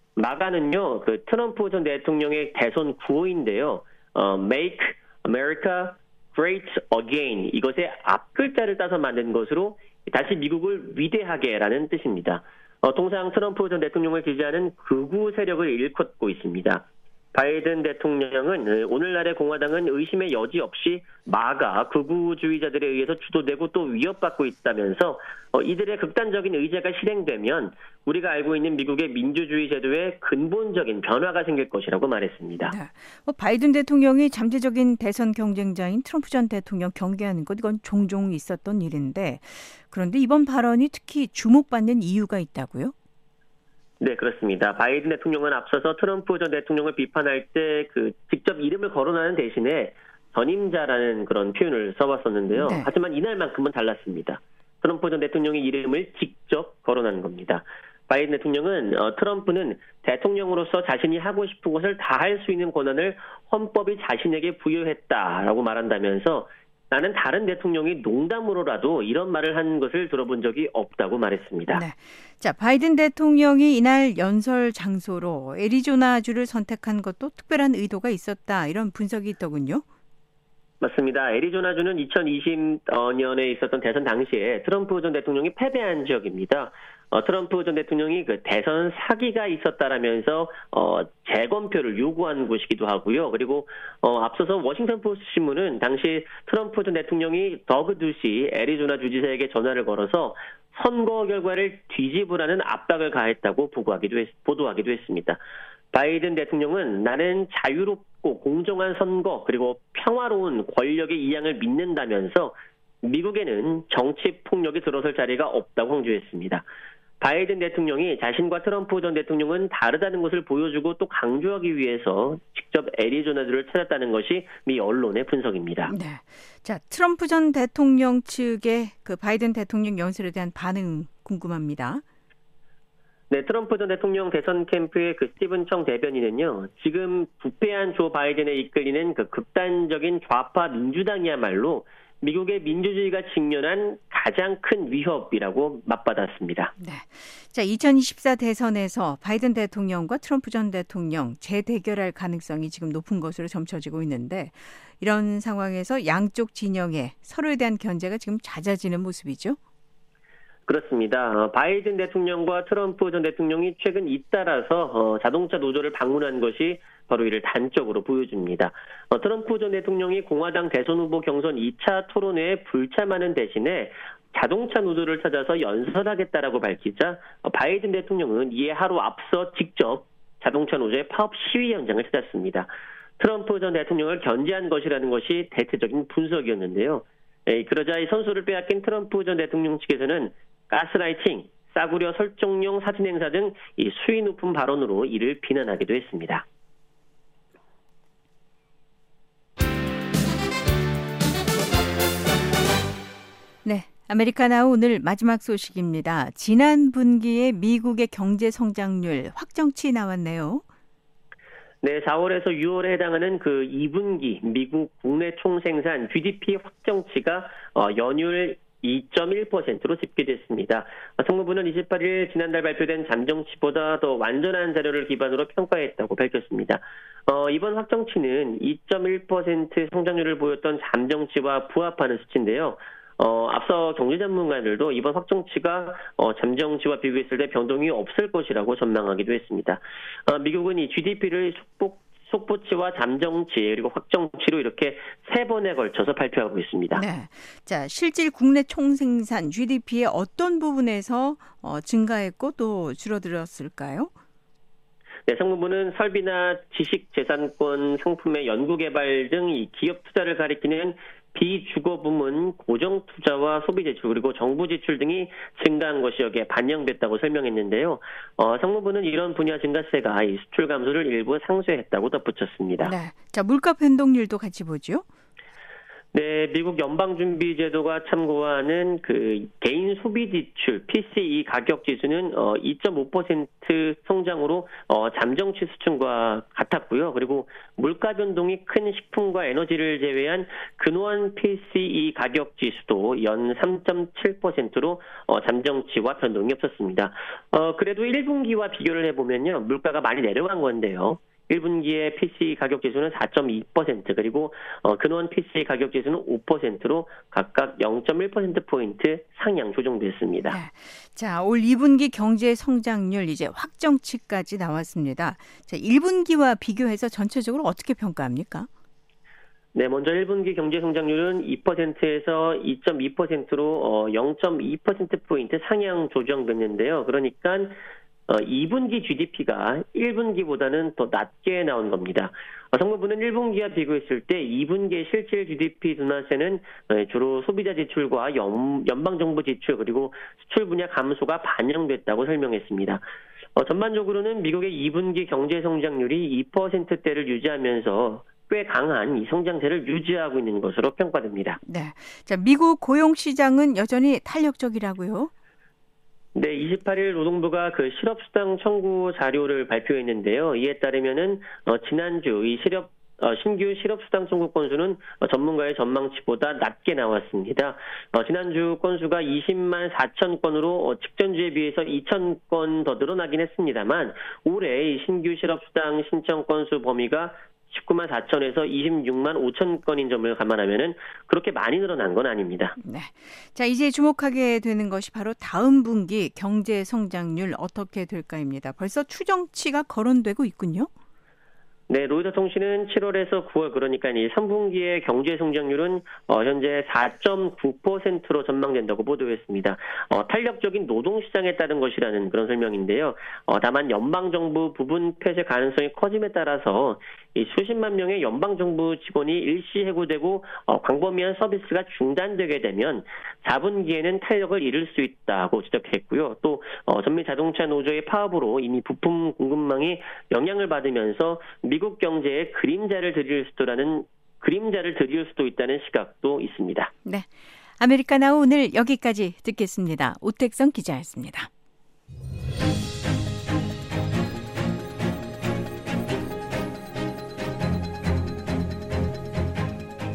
마가는요, 그 트럼프 전 대통령의 대선 구호인데요. 어, Make America Great Again 이것의 앞글자를 따서 만든 것으로 다시 미국을 위대하게라는 뜻입니다. 어, 통상 트럼프 전 대통령을 지지하는 극우 세력을 일컫고 있습니다. 바이든 대통령은 오늘날의 공화당은 의심의 여지 없이 마가 극우주의자들에 의해서 주도되고 또 위협받고 있다면서 어, 이들의 극단적인 의제가 실행되면 우리가 알고 있는 미국의 민주주의 제도에 근본적인 변화가 생길 것이라고 말했습니다. 네. 뭐 바이든 대통령이 잠재적인 대선 경쟁자인 트럼프 전 대통령 경계하는 것 이건 종종 있었던 일인데 그런데 이번 발언이 특히 주목받는 이유가 있다고요? 네, 그렇습니다. 바이든 대통령은 앞서서 트럼프 전 대통령을 비판할 때 그 직접 이름을 거론하는 대신에 전임자라는 그런 표현을 써봤었는데요. 네. 하지만 이날만큼은 달랐습니다. 트럼프 전 대통령의 이름을 직접 거론하는 겁니다. 바이든 대통령은 어, 트럼프는 대통령으로서 자신이 하고 싶은 것을 다 할 수 있는 권한을 헌법이 자신에게 부여했다라고 말한다면서 나는 다른 대통령이 농담으로라도 이런 말을 한 것을 들어본 적이 없다고 말했습니다. 네. 자, 바이든 대통령이 이날 연설 장소로 애리조나주를 선택한 것도 특별한 의도가 있었다. 이런 분석이 있더군요. 맞습니다. 애리조나주는 이천이십 년에 있었던 대선 당시에 트럼프 전 대통령이 패배한 지역입니다. 어, 트럼프 전 대통령이 그 대선 사기가 있었다라면서 어, 재검표를 요구한 곳이기도 하고요. 그리고 어, 앞서서 워싱턴 포스트 신문은 당시 트럼프 전 대통령이 더그 두시 애리조나 주지사에게 전화를 걸어서 선거 결과를 뒤집으라는 압박을 가했다고 보고하기도 했, 보도하기도 했습니다. 바이든 대통령은 나는 자유롭고 공정한 선거 그리고 평화로운 권력의 이양을 믿는다면서 미국에는 정치 폭력이 들어설 자리가 없다고 강조했습니다. 바이든 대통령이 자신과 트럼프 전 대통령은 다르다는 것을 보여주고 또 강조하기 위해서 직접 애리조나주를 찾았다는 것이 미 언론의 분석입니다. 네. 자, 트럼프 전 대통령 측의 그 바이든 대통령 연설에 대한 반응 궁금합니다. 네, 트럼프 전 대통령 대선 캠프의 그 스티븐 청 대변인은요, 지금 부패한 조 바이든에 이끌리는 그 극단적인 좌파 민주당이야말로 미국의 민주주의가 직면한 가장 큰 위협이라고 맞받았습니다. 네. 자, 이천이십사 대선에서 바이든 대통령과 트럼프 전 대통령 재대결할 가능성이 지금 높은 것으로 점쳐지고 있는데 이런 상황에서 양쪽 진영에 서로에 대한 견제가 지금 잦아지는 모습이죠? 그렇습니다. 바이든 대통령과 트럼프 전 대통령이 최근 잇따라서 자동차 노조를 방문한 것이 바로 이를 단적으로 보여줍니다. 트럼프 전 대통령이 공화당 대선 후보 경선 이 차 토론회에 불참하는 대신에 자동차 노조를 찾아서 연설하겠다라고 밝히자 바이든 대통령은 이에 하루 앞서 직접 자동차 노조의 파업 시위 현장을 찾았습니다. 트럼프 전 대통령을 견제한 것이라는 것이 대체적인 분석이었는데요. 그러자 이 선수를 빼앗긴 트럼프 전 대통령 측에서는 가스라이팅, 싸구려 설정용 사진 행사 등 이 수위 높은 발언으로 이를 비난하기도 했습니다. 네, 아메리카나우 오늘 마지막 소식입니다. 지난 분기에 미국의 경제 성장률 확정치 나왔네요. 네, 사월에서 유월에 해당하는 그 이 분기 미국 국내 총생산 지디피 확정치가 연율 이 점 일 퍼센트로 집계됐습니다. 상무부는 이십팔 일 지난달 발표된 잠정치보다 더 완전한 자료를 기반으로 평가했다고 밝혔습니다. 어, 이번 확정치는 이 점 일 퍼센트 성장률을 보였던 잠정치와 부합하는 수치인데요. 어, 앞서 경제 전문가들도 이번 확정치가 어, 잠정치와 비교했을 때 변동이 없을 것이라고 전망하기도 했습니다. 어, 미국은 이 지디피를 속보, 속보치와 잠정치 그리고 확정치로 이렇게 세 번에 걸쳐서 발표하고 있습니다. 네, 자 실질 국내 총생산 지디피의 어떤 부분에서 어, 증가했고 또 줄어들었을까요? 네, 상무부는 설비나 지식재산권 상품의 연구개발 등 이 기업 투자를 가리키는 비주거 부문 고정 투자와 소비 지출 그리고 정부 지출 등이 증가한 것이 여기에 반영됐다고 설명했는데요. 어, 상무부는 이런 분야 증가세가 이 수출 감소를 일부 상쇄했다고 덧붙였습니다. 네, 자 물가 변동률도 같이 보죠. 네, 미국 연방준비제도가 참고하는 그 개인 소비 지출 피씨이 가격 지수는 어, 이 점 오 퍼센트 성장으로 어, 잠정치 수준과 같았고요. 그리고 물가 변동이 큰 식품과 에너지를 제외한 근원 피씨이 가격 지수도 연 삼 점 칠 퍼센트로 어, 잠정치와 변동이 없었습니다. 어, 그래도 일 분기와 비교를 해보면요, 물가가 많이 내려간 건데요. 일 분기의 피씨이 가격 지수는 사 점 이 퍼센트 그리고 어, 근원 피씨이 가격 지수는 오 퍼센트로 각각 영 점 일 퍼센트포인트 상향 조정됐습니다. 네. 자, 올 이 분기 경제 성장률 이제 확정치까지 나왔습니다. 자, 일 분기와 비교해서 전체적으로 어떻게 평가합니까? 네, 먼저 일 분기 경제 성장률은 이 퍼센트에서 이 점 이 퍼센트로 어, 영 점 이 퍼센트포인트 상향 조정됐는데요. 그러니까 어, 이 분기 지디피가 일 분기보다는 더 낮게 나온 겁니다. 어, 상무부는 일 분기와 비교했을 때 이 분기의 실질 지디피 둔화세는 어, 주로 소비자 지출과 연, 연방정부 지출 그리고 수출 분야 감소가 반영됐다고 설명했습니다. 어, 전반적으로는 미국의 이 분기 경제 성장률이 이 퍼센트대를 유지하면서 꽤 강한 이 성장세를 유지하고 있는 것으로 평가됩니다. 네, 자 미국 고용 시장은 여전히 탄력적이라고요? 네, 이십팔 일 노동부가 그 실업수당 청구 자료를 발표했는데요. 이에 따르면은 어, 지난주 이 실업 어, 신규 실업수당 청구 건수는 어, 전문가의 전망치보다 낮게 나왔습니다. 어, 지난주 건수가 이십만 사천 건으로 어, 직전주에 비해서 이천 건 더 늘어나긴 했습니다만 올해 이 신규 실업수당 신청 건수 범위가 십구만 사천에서 이십육만 오천 건인 점을 감안하면은 그렇게 많이 늘어난 건 아닙니다. 네. 자, 이제 주목하게 되는 것이 바로 다음 분기 경제 성장률 어떻게 될까입니다. 벌써 추정치가 거론되고 있군요. 네, 로이터 통신은 칠월에서 구월 그러니까 이 삼 분기의 경제 성장률은 어, 현재 사 점 구 퍼센트로 전망된다고 보도했습니다. 어, 탄력적인 노동시장에 따른 것이라는 그런 설명인데요. 어, 다만 연방정부 부분 폐쇄 가능성이 커짐에 따라서 이 수십만 명의 연방정부 직원이 일시 해고되고 어, 광범위한 서비스가 중단되게 되면 사 분기에는 탄력을 잃을 수 있다고 지적했고요. 또 어, 전미 자동차 노조의 파업으로 이미 부품 공급망이 영향을 받으면서 미국 경제에 그림자를 들일 수도라는 그림자를 들일 수도 있다는 시각도 있습니다. 네, 아메리카나우 오늘 여기까지 듣겠습니다. 오택성 기자였습니다.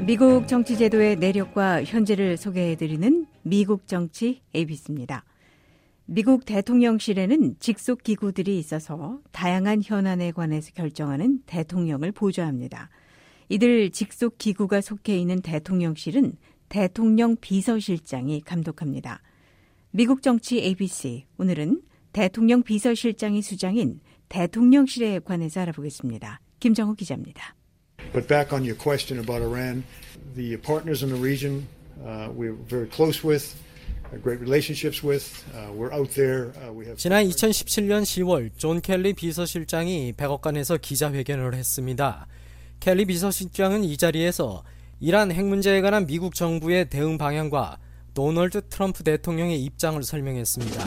미국 정치 제도의 내력과 현재를 소개해드리는 미국 정치 에이비씨입니다. 미국 대통령실에는 직속 기구들이 있어서 다양한 현안에 관해서 결정하는 대통령을 보좌합니다. 이들 직속 기구가 속해 있는 대통령실은 대통령 비서실장이 감독합니다. 미국 정치 에이비씨, 오늘은 대통령 비서실장이 수장인 대통령실에 관해서 알아보겠습니다. 김정우 기자입니다. But back on your question about Iran, the partners in the region uh, we're very close with, great relationships with. Uh, we're out there. Uh, we have. 지난 이천십칠 년 시월 존 켈리 비서실장이 백악관에서 기자회견을 했습니다. 켈리 비서실장은 이 자리에서 이란 핵 문제에 관한 미국 정부의 대응 방향과 도널드 트럼프 대통령의 입장을 설명했습니다.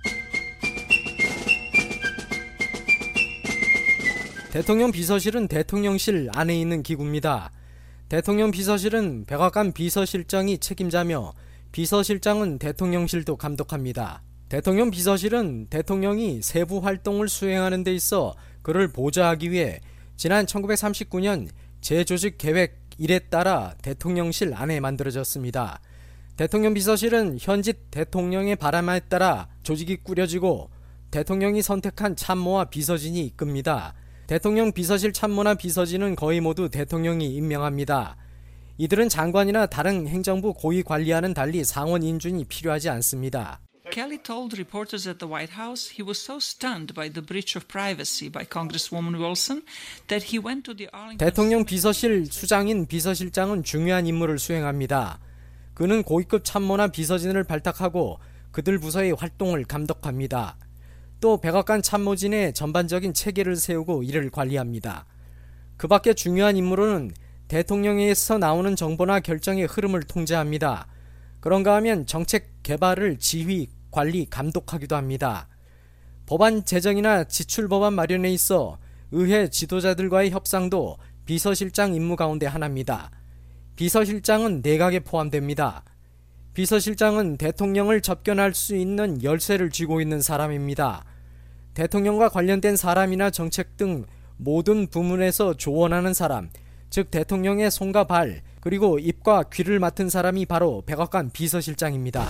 대통령 비서실은 대통령실 안에 있는 기구입니다. 대통령 비서실은 백악관 비서실장이 책임자며 비서실장은 대통령실도 감독합니다. 대통령 비서실은 대통령이 세부 활동을 수행하는 데 있어 그를 보좌하기 위해 지난 천구백삼십구 년 재조직 계획 일에 따라 대통령실 안에 만들어졌습니다. 대통령 비서실은 현직 대통령의 바람에 따라 조직이 꾸려지고 대통령이 선택한 참모와 비서진이 이끕니다. 대통령 비서실 참모나 비서진은 거의 모두 대통령이 임명합니다. 이들은 장관이나 다른 행정부 고위 관리와는 달리 상원 인준이 필요하지 않습니다. Kelly told reporters at the White House he was so stunned by the breach of privacy by Congresswoman Wilson that he went to the Arlington. 대통령 비서실 수장인 비서실장은 중요한 임무를 수행합니다. 그는 고위급 참모나 비서진을 발탁하고 그들 부서의 활동을 감독합니다. 또 백악관 참모진의 전반적인 체계를 세우고 이를 관리합니다. 그 밖에 중요한 임무로는 대통령에서 나오는 정보나 결정의 흐름을 통제합니다. 그런가 하면 정책 개발을 지휘, 관리, 감독하기도 합니다. 법안 제정이나 지출 법안 마련에 있어 의회 지도자들과의 협상도 비서실장 임무 가운데 하나입니다. 비서실장은 내각에 포함됩니다. 비서실장은 대통령을 접견할 수 있는 열쇠를 쥐고 있는 사람입니다. 대통령과 관련된 사람이나 정책 등 모든 부문에서 조언하는 사람, 즉 대통령의 손과 발, 그리고 입과 귀를 맡은 사람이 바로 백악관 비서실장입니다.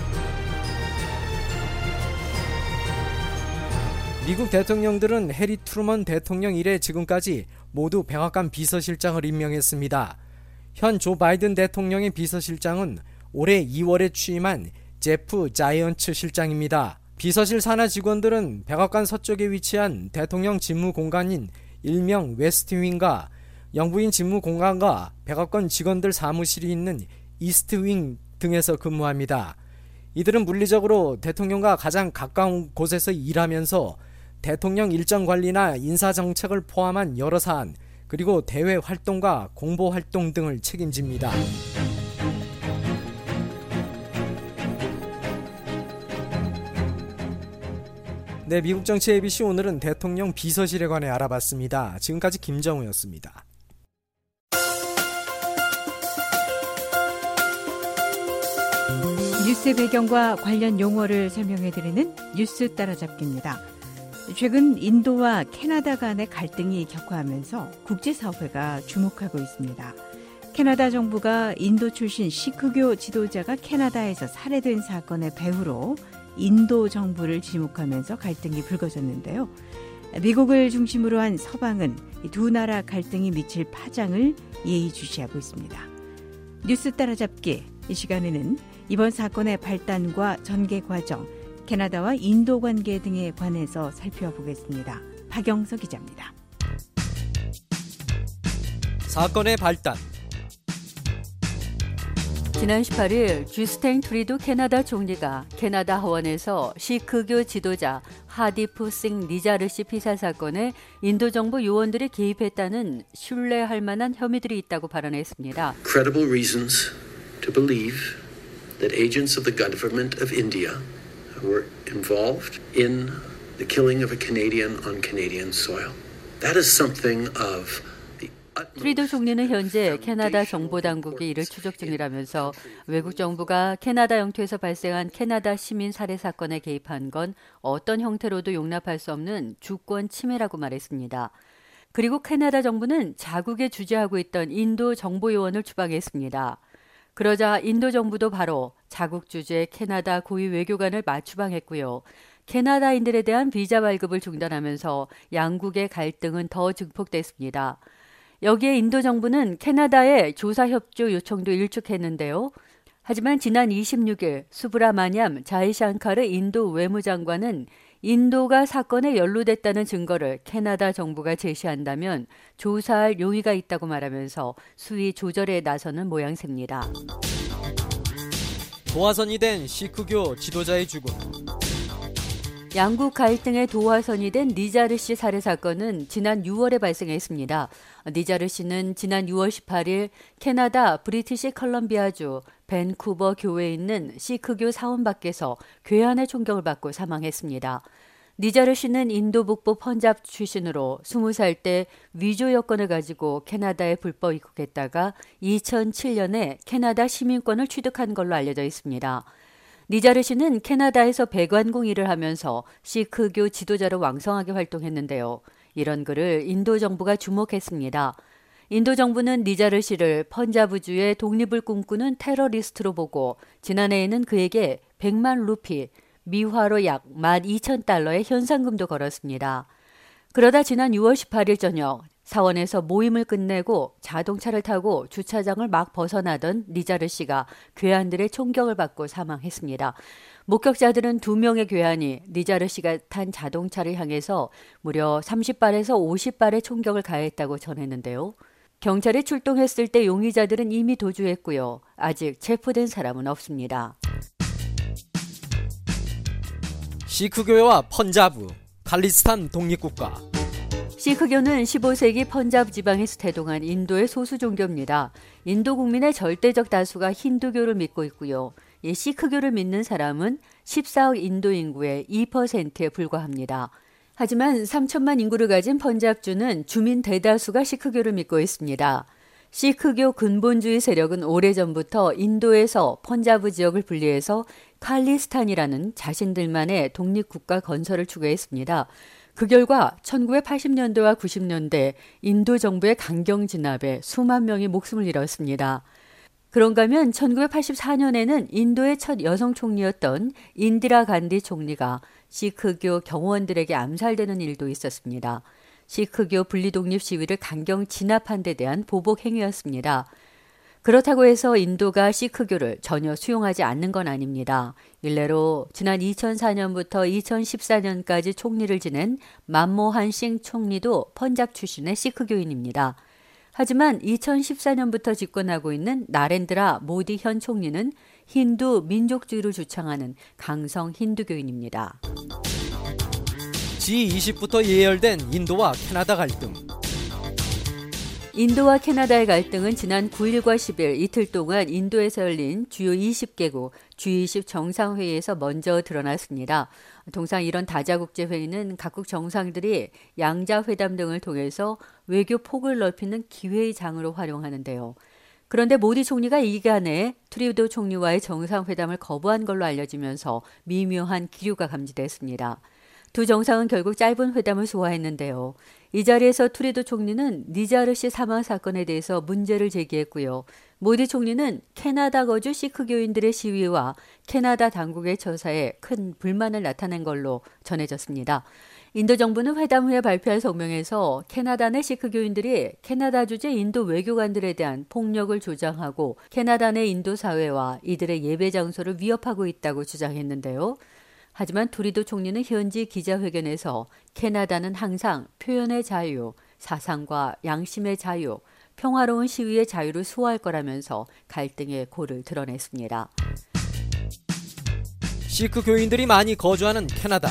미국 대통령들은 해리 트루먼 대통령 이래 지금까지 모두 백악관 비서실장을 임명했습니다. 현 조 바이든 대통령의 비서실장은 올해 이월에 취임한 제프 자이언츠 실장입니다. 비서실 산하 직원들은 백악관 서쪽에 위치한 대통령 집무 공간인 일명 웨스트윙과 영부인 집무 공간과 백악관 직원들 사무실이 있는 이스트윙 등에서 근무합니다. 이들은 물리적으로 대통령과 가장 가까운 곳에서 일하면서 대통령 일정 관리나 인사정책을 포함한 여러 사안, 그리고 대외 활동과 공보 활동 등을 책임집니다. 네, 미국 정치 에이비씨 오늘은 대통령 비서실에 관해 알아봤습니다. 지금까지 김정우였습니다. 뉴스 배경과 관련 용어를 설명해드리는 뉴스 따라잡기입니다. 최근 인도와 캐나다 간의 갈등이 격화하면서 국제사회가 주목하고 있습니다. 캐나다 정부가 인도 출신 시크교 지도자가 캐나다에서 살해된 사건의 배후로 인도 정부를 지목하면서 갈등이 불거졌는데요. 미국을 중심으로 한 서방은 두 나라 갈등이 미칠 파장을 예의주시하고 있습니다. 뉴스 따라잡기, 이 시간에는 이번 사건의 발단과 전개 과정, 캐나다와 인도 관계 등에 관해서 살펴보겠습니다. 박영서 기자입니다. 사건의 발단. 지난 십팔 일 주스틴 트루도 캐나다 총리가 캐나다 하원에서 시크교 지도자 하디프 싱 니자르 씨 피살 사건에 인도 정부 요원들이 개입했다는 신뢰할 만한 혐의들이 있다고 발언했습니다. Credible reasons to believe that agents of the government of India were involved in the killing of a Canadian on Canadian soil. That is something of 트루도 총리는 현재 캐나다 정보당국이 이를 추적 중이라면서 외국 정부가 캐나다 영토에서 발생한 캐나다 시민 살해 사건에 개입한 건 어떤 형태로도 용납할 수 없는 주권 침해라고 말했습니다. 그리고 캐나다 정부는 자국에 주재하고 있던 인도 정보요원을 추방했습니다. 그러자 인도 정부도 바로 자국 주재 캐나다 고위 외교관을 맞추방했고요. 캐나다인들에 대한 비자 발급을 중단하면서 양국의 갈등은 더 증폭됐습니다. 여기에 인도 정부는 캐나다에 조사 협조 요청도 일축했는데요. 하지만 지난 이십육일 수브라마냠 자이샹카르 인도 외무장관은 인도가 사건에 연루됐다는 증거를 캐나다 정부가 제시한다면 조사할 용의가 있다고 말하면서 수위 조절에 나서는 모양새입니다. 도화선이 된 시크교 지도자의 죽음. 양국 갈등의 도화선이 된 니자르 씨 살해 사건은 지난 유월에 발생했습니다. 니자르 씨는 지난 유월 십팔일 캐나다 브리티시 컬럼비아주 밴쿠버 교회에 있는 시크교 사원 밖에서 괴한의 총격을 받고 사망했습니다. 니자르 씨는 인도 북부 펀잡 출신으로 스무 살 때 위조 여권을 가지고 캐나다에 불법 입국했다가 이천칠년에 캐나다 시민권을 취득한 걸로 알려져 있습니다. 니자르 씨는 캐나다에서 배관공 일을 하면서 시크교 지도자로 왕성하게 활동했는데요. 이런 그를 인도 정부가 주목했습니다. 인도 정부는 니자르 씨를 펀자브주의 독립을 꿈꾸는 테러리스트로 보고 지난해에는 그에게 백만 루피, 미화로 약 만 이천 달러의 현상금도 걸었습니다. 그러다 지난 유월 십팔일 저녁 사원에서 모임을 끝내고 자동차를 타고 주차장을 막 벗어나던 니자르 씨가 괴한들의 총격을 받고 사망했습니다. 목격자들은 두 명의 괴한이 니자르 씨가 탄 자동차를 향해서 무려 삼십 발에서 오십 발의 총격을 가했다고 전했는데요. 경찰이 출동했을 때 용의자들은 이미 도주했고요. 아직 체포된 사람은 없습니다. 시크교회와 펀자브, 칼리스탄 독립국가. 시크교는 십오 세기 펀잡 지방에서 태동한 인도의 소수 종교입니다. 인도 국민의 절대적 다수가 힌두교를 믿고 있고요. 이 시크교를 믿는 사람은 십사억 인도 인구의 이 퍼센트에 불과합니다. 하지만 삼천만 인구를 가진 펀잡주는 주민 대다수가 시크교를 믿고 있습니다. 시크교 근본주의 세력은 오래전부터 인도에서 펀자브 지역을 분리해서 칼리스탄이라는 자신들만의 독립국가 건설을 추구했습니다. 그 결과 천구백팔십년대와 구십년대 인도 정부의 강경 진압에 수만 명이 목숨을 잃었습니다. 그런가 하면 천구백팔십사년에는 인도의 첫 여성 총리였던 인디라 간디 총리가 시크교 경호원들에게 암살되는 일도 있었습니다. 시크교 분리독립 시위를 강경 진압한 데 대한 보복 행위였습니다. 그렇다고 해서 인도가 시크교를 전혀 수용하지 않는 건 아닙니다. 일례로 지난 이천사년부터 이천십사년까지 총리를 지낸 만모한 싱 총리도 펀잡 출신의 시크교인입니다. 하지만 이천십사년부터 집권하고 있는 나렌드라 모디 현 총리는 힌두 민족주의를 주창하는 강성 힌두교인입니다. 지 이십부터 예열된 인도와 캐나다 갈등. 인도와 캐나다의 갈등은 지난 구일과 십일 이틀 동안 인도에서 열린 주요 이십 개국 지 이십 정상회의에서 먼저 드러났습니다. 통상 이런 다자국제회의는 각국 정상들이 양자회담 등을 통해서 외교 폭을 넓히는 기회의 장으로 활용하는데요. 그런데 모디 총리가 이 기간에 트루도 총리와의 정상회담을 거부한 걸로 알려지면서 미묘한 기류가 감지됐습니다. 두 정상은 결국 짧은 회담을 소화했는데요. 이 자리에서 트루도 총리는 니자르 씨 사망 사건에 대해서 문제를 제기했고요. 모디 총리는 캐나다 거주 시크교인들의 시위와 캐나다 당국의 처사에 큰 불만을 나타낸 걸로 전해졌습니다. 인도 정부는 회담 후에 발표한 성명에서 캐나다 내 시크교인들이 캐나다 주재 인도 외교관들에 대한 폭력을 조장하고 캐나다 내 인도 사회와 이들의 예배 장소를 위협하고 있다고 주장했는데요. 하지만 트루도 총리는 현지 기자회견에서 캐나다는 항상 표현의 자유, 사상과 양심의 자유, 평화로운 시위의 자유를 수호할 거라면서 갈등의 고를 드러냈습니다. 시크 교인들이 많이 거주하는 캐나다.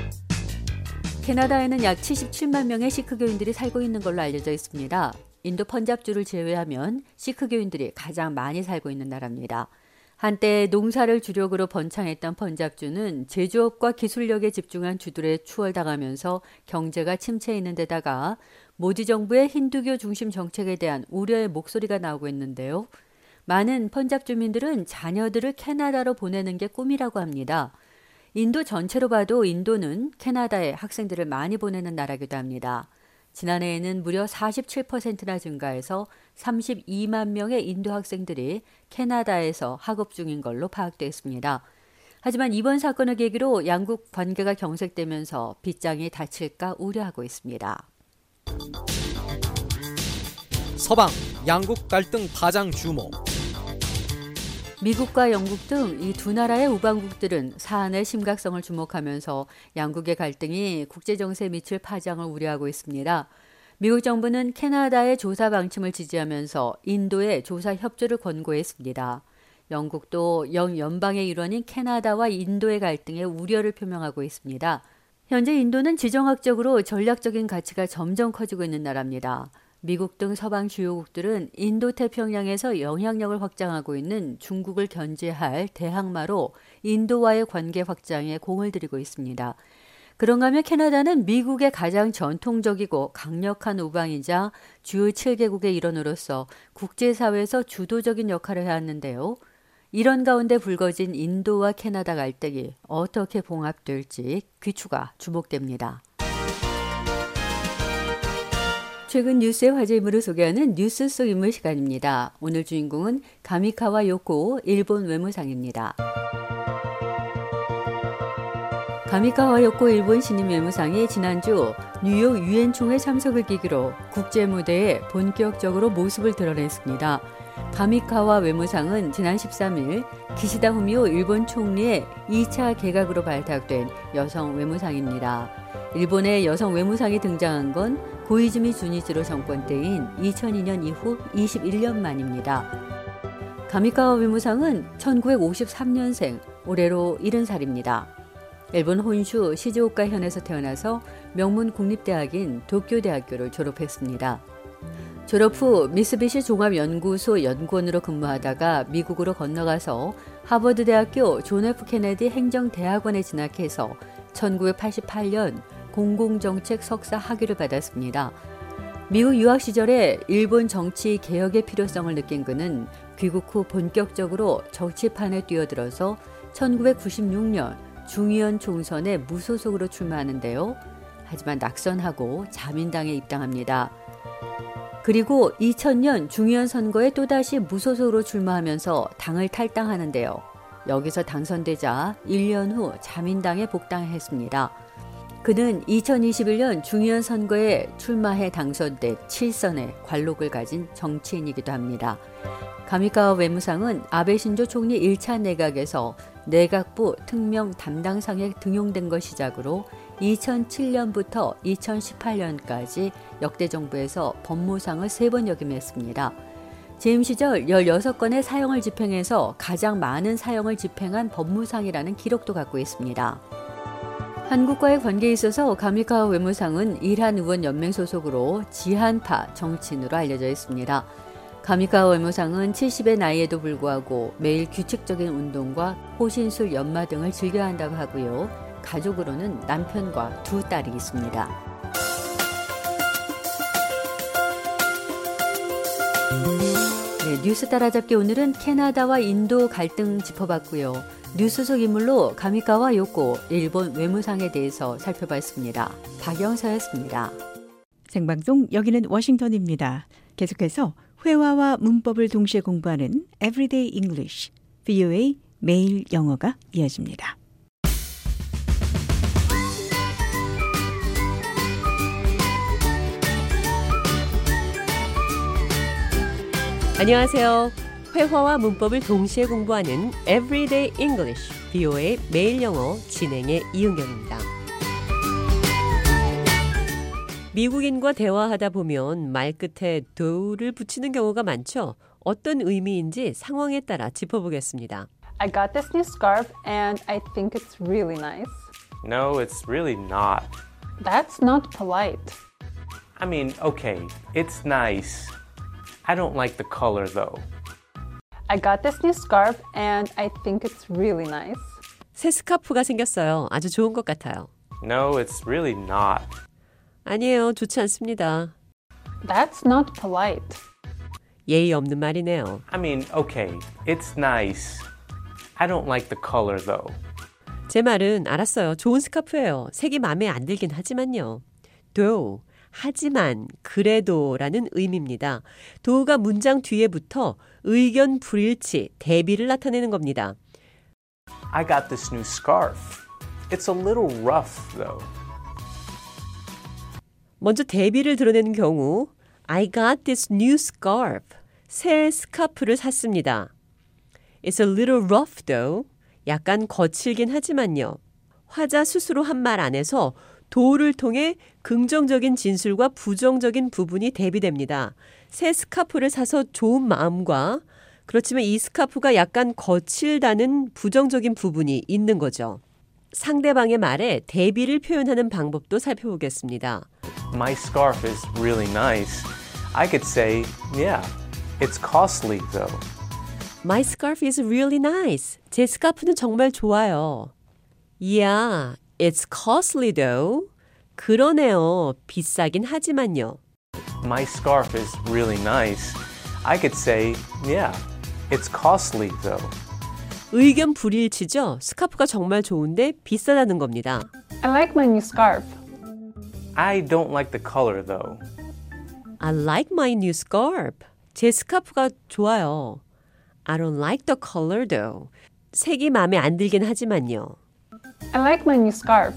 캐나다에는 약 칠십칠만 명의 시크 교인들이 살고 있는 걸로 알려져 있습니다. 인도 펀잡주를 제외하면 시크 교인들이 가장 많이 살고 있는 나라입니다. 한때 농사를 주력으로 번창했던 펀잡주는 제조업과 기술력에 집중한 주들에 추월당하면서 경제가 침체해 있는 데다가 모디 정부의 힌두교 중심 정책에 대한 우려의 목소리가 나오고 있는데요. 많은 펀잡 주민들은 자녀들을 캐나다로 보내는 게 꿈이라고 합니다. 인도 전체로 봐도 인도는 캐나다에 학생들을 많이 보내는 나라기도 합니다. 지난해에는 무려 사십칠 퍼센트나 증가해서 삼십이만 명의 인도 학생들이 캐나다에서 학업 중인 걸로 파악됐습니다. 하지만 이번 사건을 계기로 양국 관계가 경색되면서 빗장이 닫힐까 우려하고 있습니다. 서방, 양국 갈등 파장 주목. 미국과 영국 등 이 두 나라의 우방국들은 사안의 심각성을 주목하면서 양국의 갈등이 국제정세에 미칠 파장을 우려하고 있습니다. 미국 정부는 캐나다의 조사 방침을 지지하면서 인도의 조사 협조를 권고했습니다. 영국도 영연방의 일원인 캐나다와 인도의 갈등에 우려를 표명하고 있습니다. 현재 인도는 지정학적으로 전략적인 가치가 점점 커지고 있는 나라입니다. 미국 등 서방 주요국들은 인도 태평양에서 영향력을 확장하고 있는 중국을 견제할 대항마로 인도와의 관계 확장에 공을 들이고 있습니다. 그런가 하면 캐나다는 미국의 가장 전통적이고 강력한 우방이자 주요 칠 개국의 일원으로서 국제사회에서 주도적인 역할을 해왔는데요. 이런 가운데 불거진 인도와 캐나다 갈등이 어떻게 봉합될지 귀추가 주목됩니다. 최근 뉴스의 화제인물을 소개하는 뉴스 속 인물 시간입니다. 오늘 주인공은 가미카와 요코 일본 외무상입니다. 가미카와 요코 일본 신임 외무상이 지난주 뉴욕 유엔 총회 참석을 계기로 국제 무대에 본격적으로 모습을 드러냈습니다. 가미카와 외무상은 지난 십삼 일 기시다 후미오 일본 총리의 이 차 개각으로 발탁된 여성 외무상입니다. 일본의 여성 외무상이 등장한 건 고이즈미 주니치로 정권 때인 이천이 년 이후 이십일 년 만입니다. 가미카와 외무상은 천구백오십삼 년생, 올해로 일흔 살입니다. 일본 혼슈 시즈오카현에서 태어나서 명문 국립대학인 도쿄대학교를 졸업했습니다. 졸업 후 미쓰비시 종합연구소 연구원으로 근무하다가 미국으로 건너가서 하버드대학교 존 에프 케네디 행정대학원에 진학해서 천구백팔십팔 년 공공정책 석사 학위를 받았습니다. 미국 유학 시절에 일본 정치 개혁의 필요성을 느낀 그는 귀국 후 본격적으로 정치판에 뛰어들어서 천구백구십육 년 중의원 총선에 무소속으로 출마하는데요. 하지만 낙선하고 자민당에 입당합니다. 그리고 이천 년 중의원 선거에 또다시 무소속으로 출마하면서 당을 탈당하는데요. 여기서 당선되자 일 년 후 자민당에 복당했습니다. 그는 이천이십일 년 중의원 선거에 출마해 당선된 칠 선의 관록을 가진 정치인이기도 합니다. 가미카와 외무상은 아베 신조 총리 일 차 내각에서 내각부 특명 담당상에 등용된 것 시작으로 이천칠 년부터 이천십팔 년까지 역대 정부에서 법무상을 세 번 역임했습니다. 재임 시절 열여섯 건의 사형을 집행해서 가장 많은 사형을 집행한 법무상이라는 기록도 갖고 있습니다. 한국과의 관계에 있어서 가미카와 외무상은 일한 의원 연맹 소속으로 지한파 정치인으로 알려져 있습니다. 가미카와 외무상은 칠십의 나이에도 불구하고 매일 규칙적인 운동과 호신술 연마 등을 즐겨야 한다고 하고요. 가족으로는 남편과 두 딸이 있습니다. 네, 뉴스 따라잡기 오늘은 캐나다와 인도 갈등 짚어봤고요. 뉴스 속 인물로 가미카와 요코 일본 외무상에 대해서 살펴봤습니다. 박영서였습니다. 생방송 여기는 워싱턴입니다. 계속해서 회화와 문법을 동시에 공부하는 Everyday English, 브이오에이 매일 영어가 이어집니다. 안녕하세요. 회화와 문법을 동시에 공부하는 Everyday English, 브이오에이 매일 영어 진행의 이은경입니다. 미국인과 대화하다 보면 말 끝에 do를 붙이는 경우가 많죠. 어떤 의미인지 상황에 따라 짚어보겠습니다. I got this new scarf and I think it's really nice. No, it's really not. That's not polite. I mean, okay, it's nice. I don't like the color though. I got this new scarf and I think it's really nice. 새 스카프가 생겼어요. 아주 좋은 것 같아요. No, it's really not. 아니에요. 좋지 않습니다. That's not polite. 예의 없는 말이네요. I mean, okay, it's nice. I don't like the color though. 제 말은 알았어요. 좋은 스카프예요. 색이 마음에 안 들긴 하지만요. Though, 하지만, 그래도라는 의미입니다. do가 문장 뒤에 붙어 의견 불일치, 대비를 나타내는 겁니다. I got this new scarf. It's a little rough, though. 먼저 대비를 드러내는 경우 I got this new scarf. 새 스카프를 샀습니다. It's a little rough, though. 약간 거칠긴 하지만요. 화자 스스로 한 말 안에서 do를 통해 긍정적인 진술과 부정적인 부분이 대비됩니다. 새 스카프를 사서 좋은 마음과 그렇지만 이 스카프가 약간 거칠다는 부정적인 부분이 있는 거죠. 상대방의 말에 대비를 표현하는 방법도 살펴보겠습니다. My scarf is really nice. I could say, yeah, it's costly though. My scarf is really nice. 제 스카프는 정말 좋아요. Yeah, it's costly though. 그러네요. 비싸긴 하지만요. My scarf is really nice. I could say, yeah, it's costly though. 의견 불일치죠. 스카프가 정말 좋은데 비싸다는 겁니다. I like my new scarf. I don't like the color though. I like my new scarf. 제 스카프가 좋아요. I don't like the color though. 색이 마음에 안 들긴 하지만요. I like my new scarf.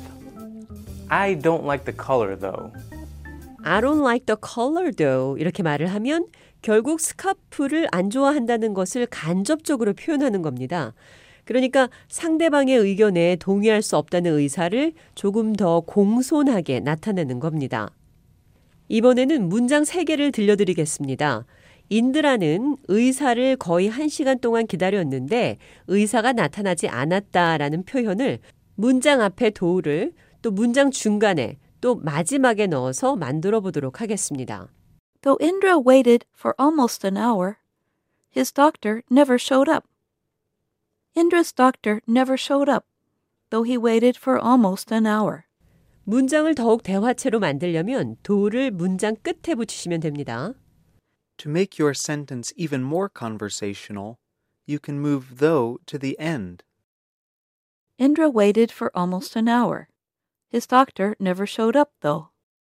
I don't like the color though. I don't like the color though. 이렇게 말을 하면 결국 스카프를 안 좋아한다는 것을 간접적으로 표현하는 겁니다. 그러니까 상대방의 의견에 동의할 수 없다는 의사를 조금 더 공손하게 나타내는 겁니다. 이번에는 문장 세 개를 들려드리겠습니다. 인드라는 의사를 거의 한 시간 동안 기다렸는데 의사가 나타나지 않았다라는 표현을 문장 앞에 do를 또 문장 중간에 또 마지막에 넣어서 만들어 보도록 하겠습니다. Though Indra waited for almost an hour, his doctor never showed up. Indra's doctor never showed up, though he waited for almost an hour. 문장을 더욱 대화체로 만들려면 do를 문장 끝에 붙이시면 됩니다. To make your sentence even more conversational, you can move though to the end. Indra waited for almost an hour. His doctor never showed up, though.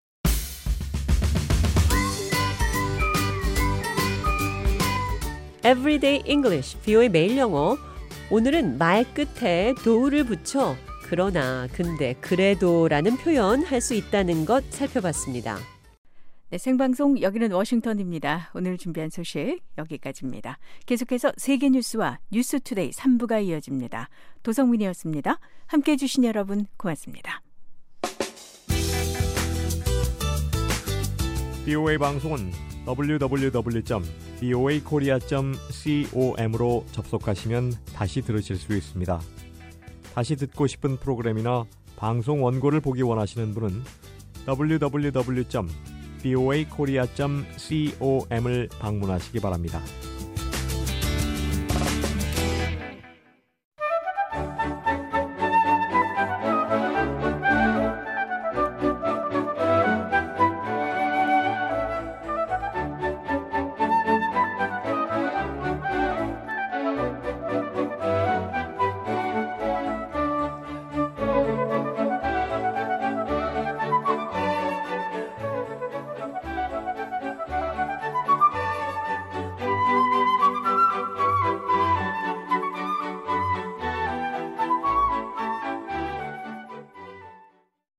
Everyday English, 비오의 매일 영어. 오늘은 말 끝에 do를 붙여 그러나, 근데, 그래도라는 표현 할 수 있다는 것 살펴봤습니다. 네, 생방송 여기는 워싱턴입니다. 오늘 준비한 소식 여기까지입니다. 계속해서 세계 뉴스와 뉴스투데이 삼 부가 이어집니다. 도성민이었습니다. 함께해 주신 여러분 고맙습니다. 비오에이 방송은 더블유 더블유 더블유 점 비오에이 코리아 점 com으로 접속하시면 다시 들으실 수 있습니다. 다시 듣고 싶은 프로그램이나 방송 원고를 보기 원하시는 분은 더블유 더블유 더블유 점 비오에이 코리아 점 com을 방문하시기 바랍니다.